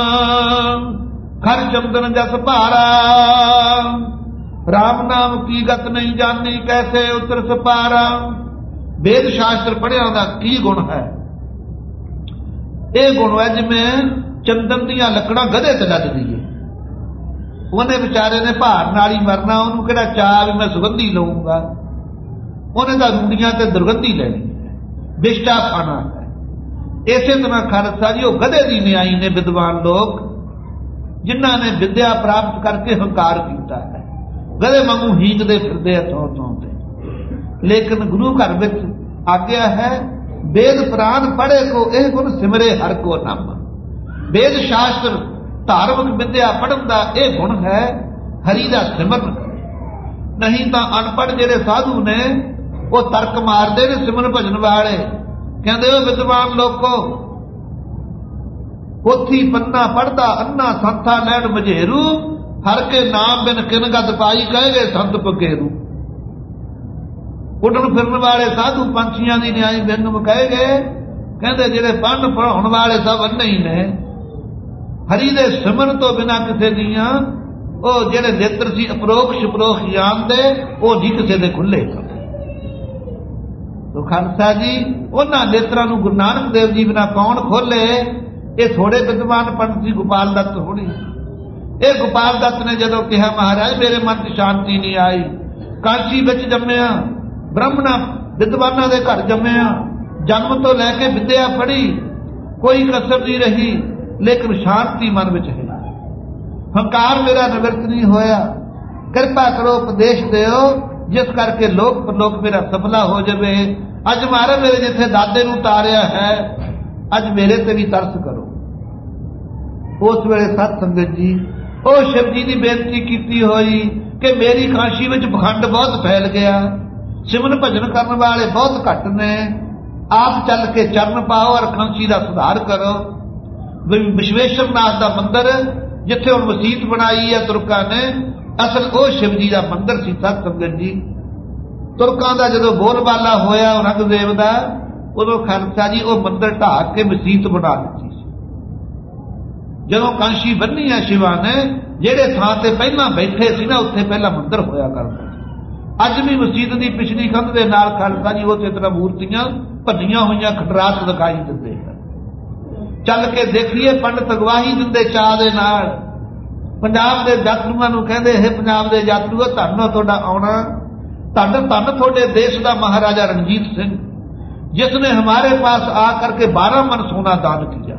खर चंदन जस भारा। राम नाम की गत नहीं जानी कैसे उतर सपारा। वेद शास्त्र पढ़िया का की गुण है। यह गुण है जिमें चंदन दियां लकड़ां गधे ते लददी है। उन्हें बेचारे ने भार नाल ही मरना उन्होंने किहड़ा चाह भी मैं सुगंधी लऊंगा। उन्हें तो रूड़ियां ते दुर्गंधी लैनी है बिष्टा खाना है। इसे तरह खालसा जी वो गधे की न्यायी ने विद्वान लोग जिन्हों ने विद्या प्राप्त करके हंकार किया है। गधे वांगू हींकते फिरदे थों थों ते। लेकिन गुरु घर विच आज्ञा है वेद पुराण पढ़े को यह गुण सिमरे हर को नाम। वेद शास्त्र धार्मिक विद्या पढ़न का यह गुण है हरि का सिमरन। नहीं तो अनपढ़ जेडे साधु ने वो तर्क मारते ने सिमरन भजन वाले कहते हो विद्वान लोगों पोथी पन्ना पढ़ता अन्ना संथा लैन मझेरू हर के नाम बिन किन गद पाई कहे गए संत पकेरू। उड़न फिरन वाले साधु पंछियां की न्याय बिन कहे गए कहते जेडे पढ़न पढ़ाउण वाले सब अन्ने ही ने। हरि दे सिमरन तो बिना किसी दियां वो जेडे नेत्र सी अपरोक्ष परोक्ष जानते वो नहीं किसी दे खुले। तो खालसा जी उन्होंने नेत्रा नूं गुरु नानक देव जी बिना कौन खोले। ये थोड़े विद्वान पंडित जी गोपाल दत्त होनी। ये गोपाल दत्त ने जदों कहा महाराज मेरे मन की शांति नहीं आई काशी विच जम्मिया ब्राह्मणा विद्वाना दे घर जम्मिया जन्म तो लैके विद्या पढ़ी कोई कसर नहीं रही लेकिन शांति मन विच है। हंकार मेरा निवृत्त नहीं होया। कृपा करो उपदेश दिओ जिस करके लोक परलोक मेरा सफला हो जाए। अज मारे मेरे जिथे दादे नूं तारिया है अज मेरे ते भी तरस करो। उस वेले सत संगत जी ओ शिव जी की बेनती की हुई कि मेरी काशी में पखंड बहुत फैल गया। सिमरन भजन करने वाले बहुत घट ने आप चल के चरण पाओ और खांसी का सुधार करो। विश्वेश्वर नाथ का मंदिर जिथे हुण मसीत बनाई है तुर्कां ने, असल वो शिव जी का मंदिर सी। सत संगत जी, तुर्कां का जो बोलबाला होया औरंगजेब का, उदों खालसा जी वो मंदिर ढा के मसीत बना दी। जदों कांशी बन्नी है शिवा ने, जेड़े थां ते पहला बैठे सी ना, उत्थे पहला मंदिर होया करदा। अज भी मसीत की पिछली कंध के नाल खालसा जी उस तरह मूर्तियां भनिया हुई खटराट दिखाई दिंदे हैं। चल के देखिए, पंडित गवाही दिंदे चाह दे नाल। पंजाब के यात्रुओं नूं कहंदे, हे पंजाब के यात्रुओ, धन तुहाडा आउणा, धन धन तुहाडे देश का महाराजा रणजीत सिंह, जिसने हमारे पास आकर के बारह मन सोना दान किया।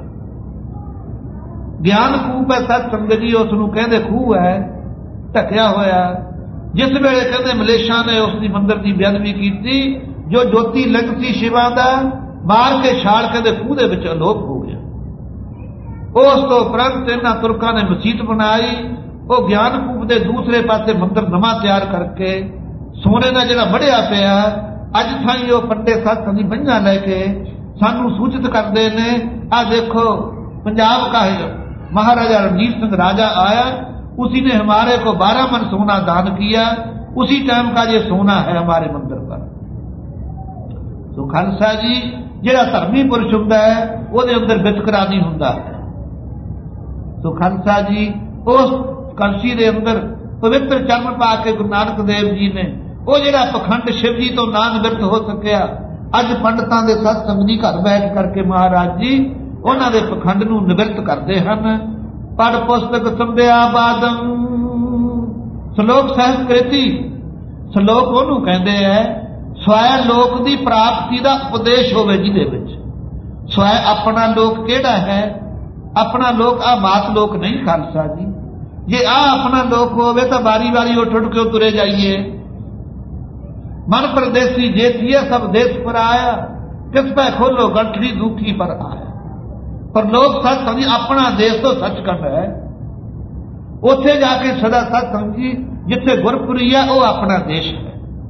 ज्ञान खूह है सत संगत जी, उसनूं कहंदे खूह है ढकिया होया। जिस वेले कहंदे मलेशा ने उसकी मंदिर की बेअदबी की, जो ज्योति लिंग सी शिवा का, मार के छाल कहंदे खूह दे विच अलोप हो गया। उस तो उपरंत इन्हां तुर्कां ने मसीत बनाई। वो ज्ञान कूप के दूसरे पासे मंदिर नवा तैयार करके सोने का जिहड़ा मढ़िया पिया, अज थाई वो पंडे सत्त दी बंझां लैके सानू सूचित करते ने, आ देखो पंजाब का महाराजा रणजीत सिंह राजा आया, उसी ने हमारे को बारह मन सोना दान किया, उसी टाइम का ये सोना है हमारे मंदिर पर। तो खालसा जी जिहड़ा धर्मी पुरुष हुंदा है, उहदे अंदर वितकरा नहीं हुंदा। तो खालसा जी उस कलसी दे अंदर पवित्र चरण पा के गुरु नानक देव जी ने वो जिहड़ा पखंड शिव जी तो ना निवृत्त हो सकिया, अज पंडितां दे सत्संग जी घर बैठ करके महाराज जी उन्हां दे पखंड नूं निवृत्त करते हैं। पढ़ पुस्तक संध्या बादम, श्लोक संस्कृति, श्लोक उहनूं कहंदे है स्वै लोक दी प्राप्ति दा उपदेश होवे, जिहदे विच स्वै अपना लोक किहड़ा है, अपना लोक आ मात लोक नहीं खालसा जी। जे आ अपना लोक होवे तो बारी बारी उठ उठ के तुरे जाइए। मन परदेसी जेठिए सब देश पर आया, किस पे खोलो गंठरी दुखी पर आया। पर लोग सच समझी अपना देश तो सचखंड है, उथे जाके सदा सच समझी जिथे गुरपुरी है वो अपना देश है।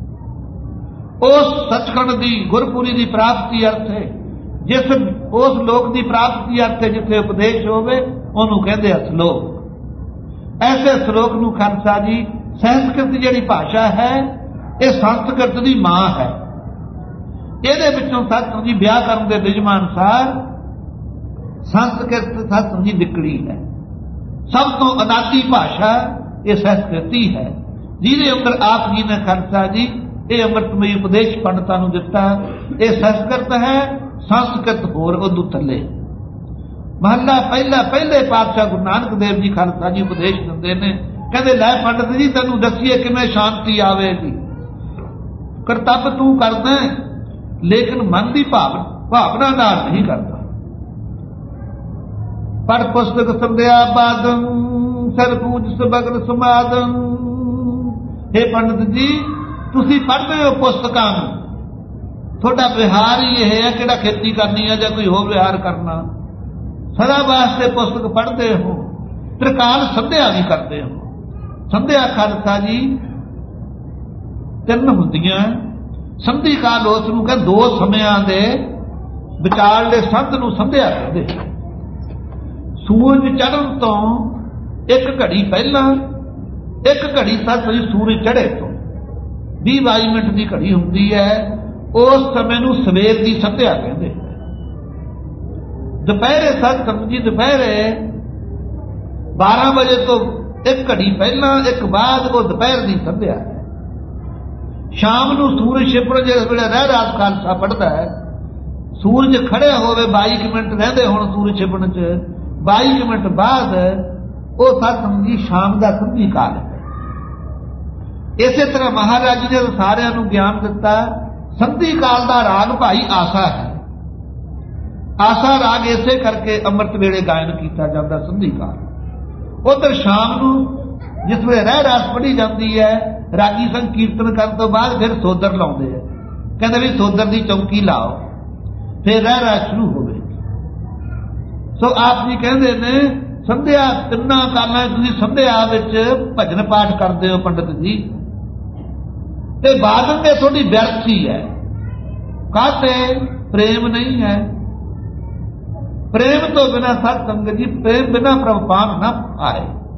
उस सचखंड की गुरपुरी की प्राप्ति अर्थ है, जिस उस लोक की प्राप्ति अर्थ है जिथे उपदेश होवे, उन्होंने कहते हैं श्लोक। ऐसे श्लोक नूं खालसा जी संस्कृत जिहड़ी भाषा है, ये संस्कृत की मां है। इहदे विचों सच समझी व्याकरण के नियमां अनुसार संस्कृत सच समझी निकली है। सब तो अनादि भाषा ये संस्कृति है, जिहदे अंदर आप जी ने खालसा जी ये अमृतमयी उपदेश पंडितां नूं दिता। ये संस्कृत है, संस्कृत होर उदू थले। महला पहला पहले पातशाह गुरु नानक देव जी खालसा जी उपदेश दिंदे ने, कहते लै पंडित जी तैनूं दसीए किवें शांति आवेगी। करतब तू करदा लेकिन मन की भाव भावना नाल नहीं करता। पढ़ पुस्तक संध्या बादम, सर पूज सबगन समादम। हे पंडित जी तुसी पढ़ते हो पुस्तकां नूं, थोड़ा विहार ही यह है कि खेती करनी है या कोई होर विहार करना, सदा वास्ते पुस्तक पढ़ते हो, त्रिकाल संध्या भी करते हो। संध्या खालसा जी तीन हुंदियां। संधि काल उस नूं कहंदे दो समयां दे विचारले संत नूं संध्या कहंदे। सूरज चढ़न तो एक घड़ी पहला, एक घड़ी सच सूरज चढ़े तो बीस बाई मिनट की घड़ी हुंदी है, उस समय नूं सवेर की संध्या कहंदे। दोपहरे सच समझी दोपहरे बारह बजे तो एक घड़ी पहला एक बाद वो दोपहर की संध्या है। शाम नूं सूरज छिपण जिस वेले रह रात खालसा पढ़ता है, सूरज खड़े होवे बाई मिनट रहिंदे हुण सूरज छिपण च बाई मिनट बाद वो सच समझी शाम का संधि काल है। इसे तरह महाराज जी ने सारिਆਂ ਨੂੰ ज्ञान दिता। संधि काल का राग भाई आसा है। आसा राग इसे करके अमृत वेले गायन किया जाता संधि काल। उधर शाम नूं जिस वे रह रास पढ़ी जाती है, रागी संग कीर्तन करने तो बाद फिर सोदर लाउंदे है, कहते भी सोदर की चौकी लाओ, फिर रह रास शुरू हो गई। सो आप जी कहते ने संध्या तिना कालां तुसीं संध्या विच भजन पाठ करते हो पंडित जी, ते बाद में थोड़ी व्यर्थ ही है। कहते प्रेम नहीं है। प्रेम तो बिना सत संगत जी, प्रेम बिना प्रभु पान न आए।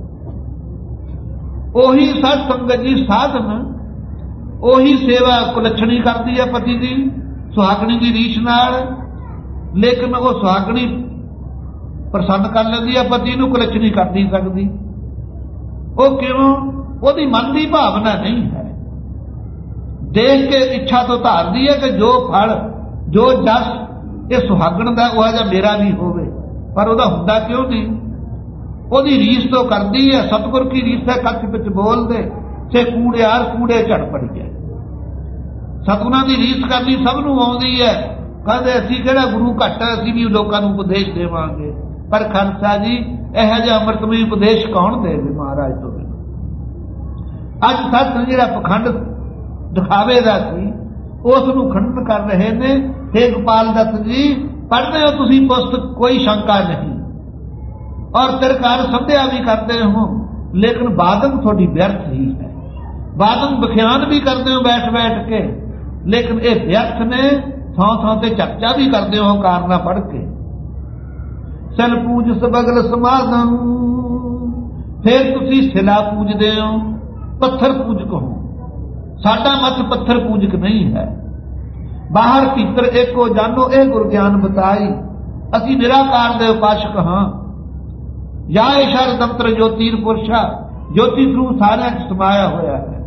ओही सत संगत जी साधन, ओही सेवा कुलच्छणी करती है पति की सुहागणी की रीछ नाल, लेकिन वो सुहागणी प्रसन्न कर लेंदी है पति नूं, कुलच्छणी कर नहीं सकती। वो क्यों? ਉਹਦੀ मन की भावना नहीं है। देख के इच्छा तो धारदी है कि जो फल जो जस ये सुहागण का वह जिहा मेरा भी होवे, पर ਉਹਦਾ ਹੁੰਦਾ क्यों नहीं? ਉਹਦੀ रीस तो करती है। सतगुर की रीस है कच्छ पिच बोल दे से कूड़ियार कूड़े झड़ पड़ी है। सतगुणां की रीस करनी सब नूं आउंदी है। कहते असीं किहड़ा गुरु घट है, असीं भी लोकां नूं उपदेश देवांगे, पर खालसा जी इहो जिहा अमृतमई उपदेश कौन देवे महाराज तो? अज सत जिहड़ा पखंड दिखावे दा सी उस नूं खंडन कर रहे ने। हे गोपाल दत्त जी पढ़ते हो तुसीं पुस्तक, कोई शंका नहीं, और तिरकार संध्या भी करते हो, लेकिन बादम थोड़ी व्यर्थ ही है। बादम बख्यान भी करते हो बैठ बैठ के, लेकिन ये व्यर्थ ने। थां थां ते चर्चा भी करते हो कारना पढ़ के। सल पूज सबगल समाधम, फिर तुसीं सिला पूजदे हो, पत्थर पूजक हो। साडा मत पत्थर पूजक नहीं है। बाहर भीतर एक हो जानो ए गुर ज्ञान बताई, असी निराकार दे उपासक हाँ। या ईशर दंत्र ज्योतिर पुरुषा, ज्योति थरू सारे समाया होया है।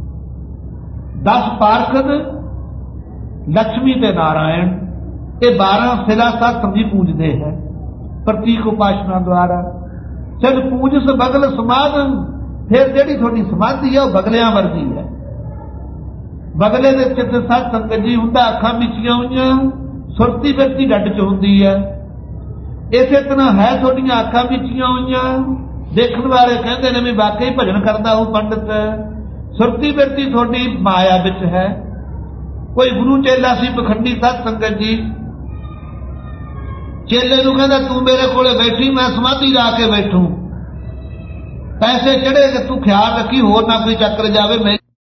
दस पारखद लक्ष्मी ते नारायण, ये बारह सिला सत समझी पूजते हैं प्रतीक उपासना द्वारा। चल पूज स बगल समाधन, फिर जिहड़ी थोड़ी समाधि है वह बगलियां वर्गी है। बगले दे चित सत संगत जी हुंदा अखां मिचियां होईयां, सुरती फिरती डट च हुंदी है। इसे तरह है थोड़ियां अखां मिचियां होईयां, देखण वाले कहंदे ने भी वाकई भजन करदा हो पंडित। सुरती फिरती थोड़ी माया विच है। कोई गुरु चेला सी पखंडी सत संगत जी, चेले नूं कहंदा तू मेरे कोले बैठी, मैं समाधि ला के बैठूं, पैसे चढ़े कि तू ख्याल रखी होर ना कोई चक्कर जावे। मैं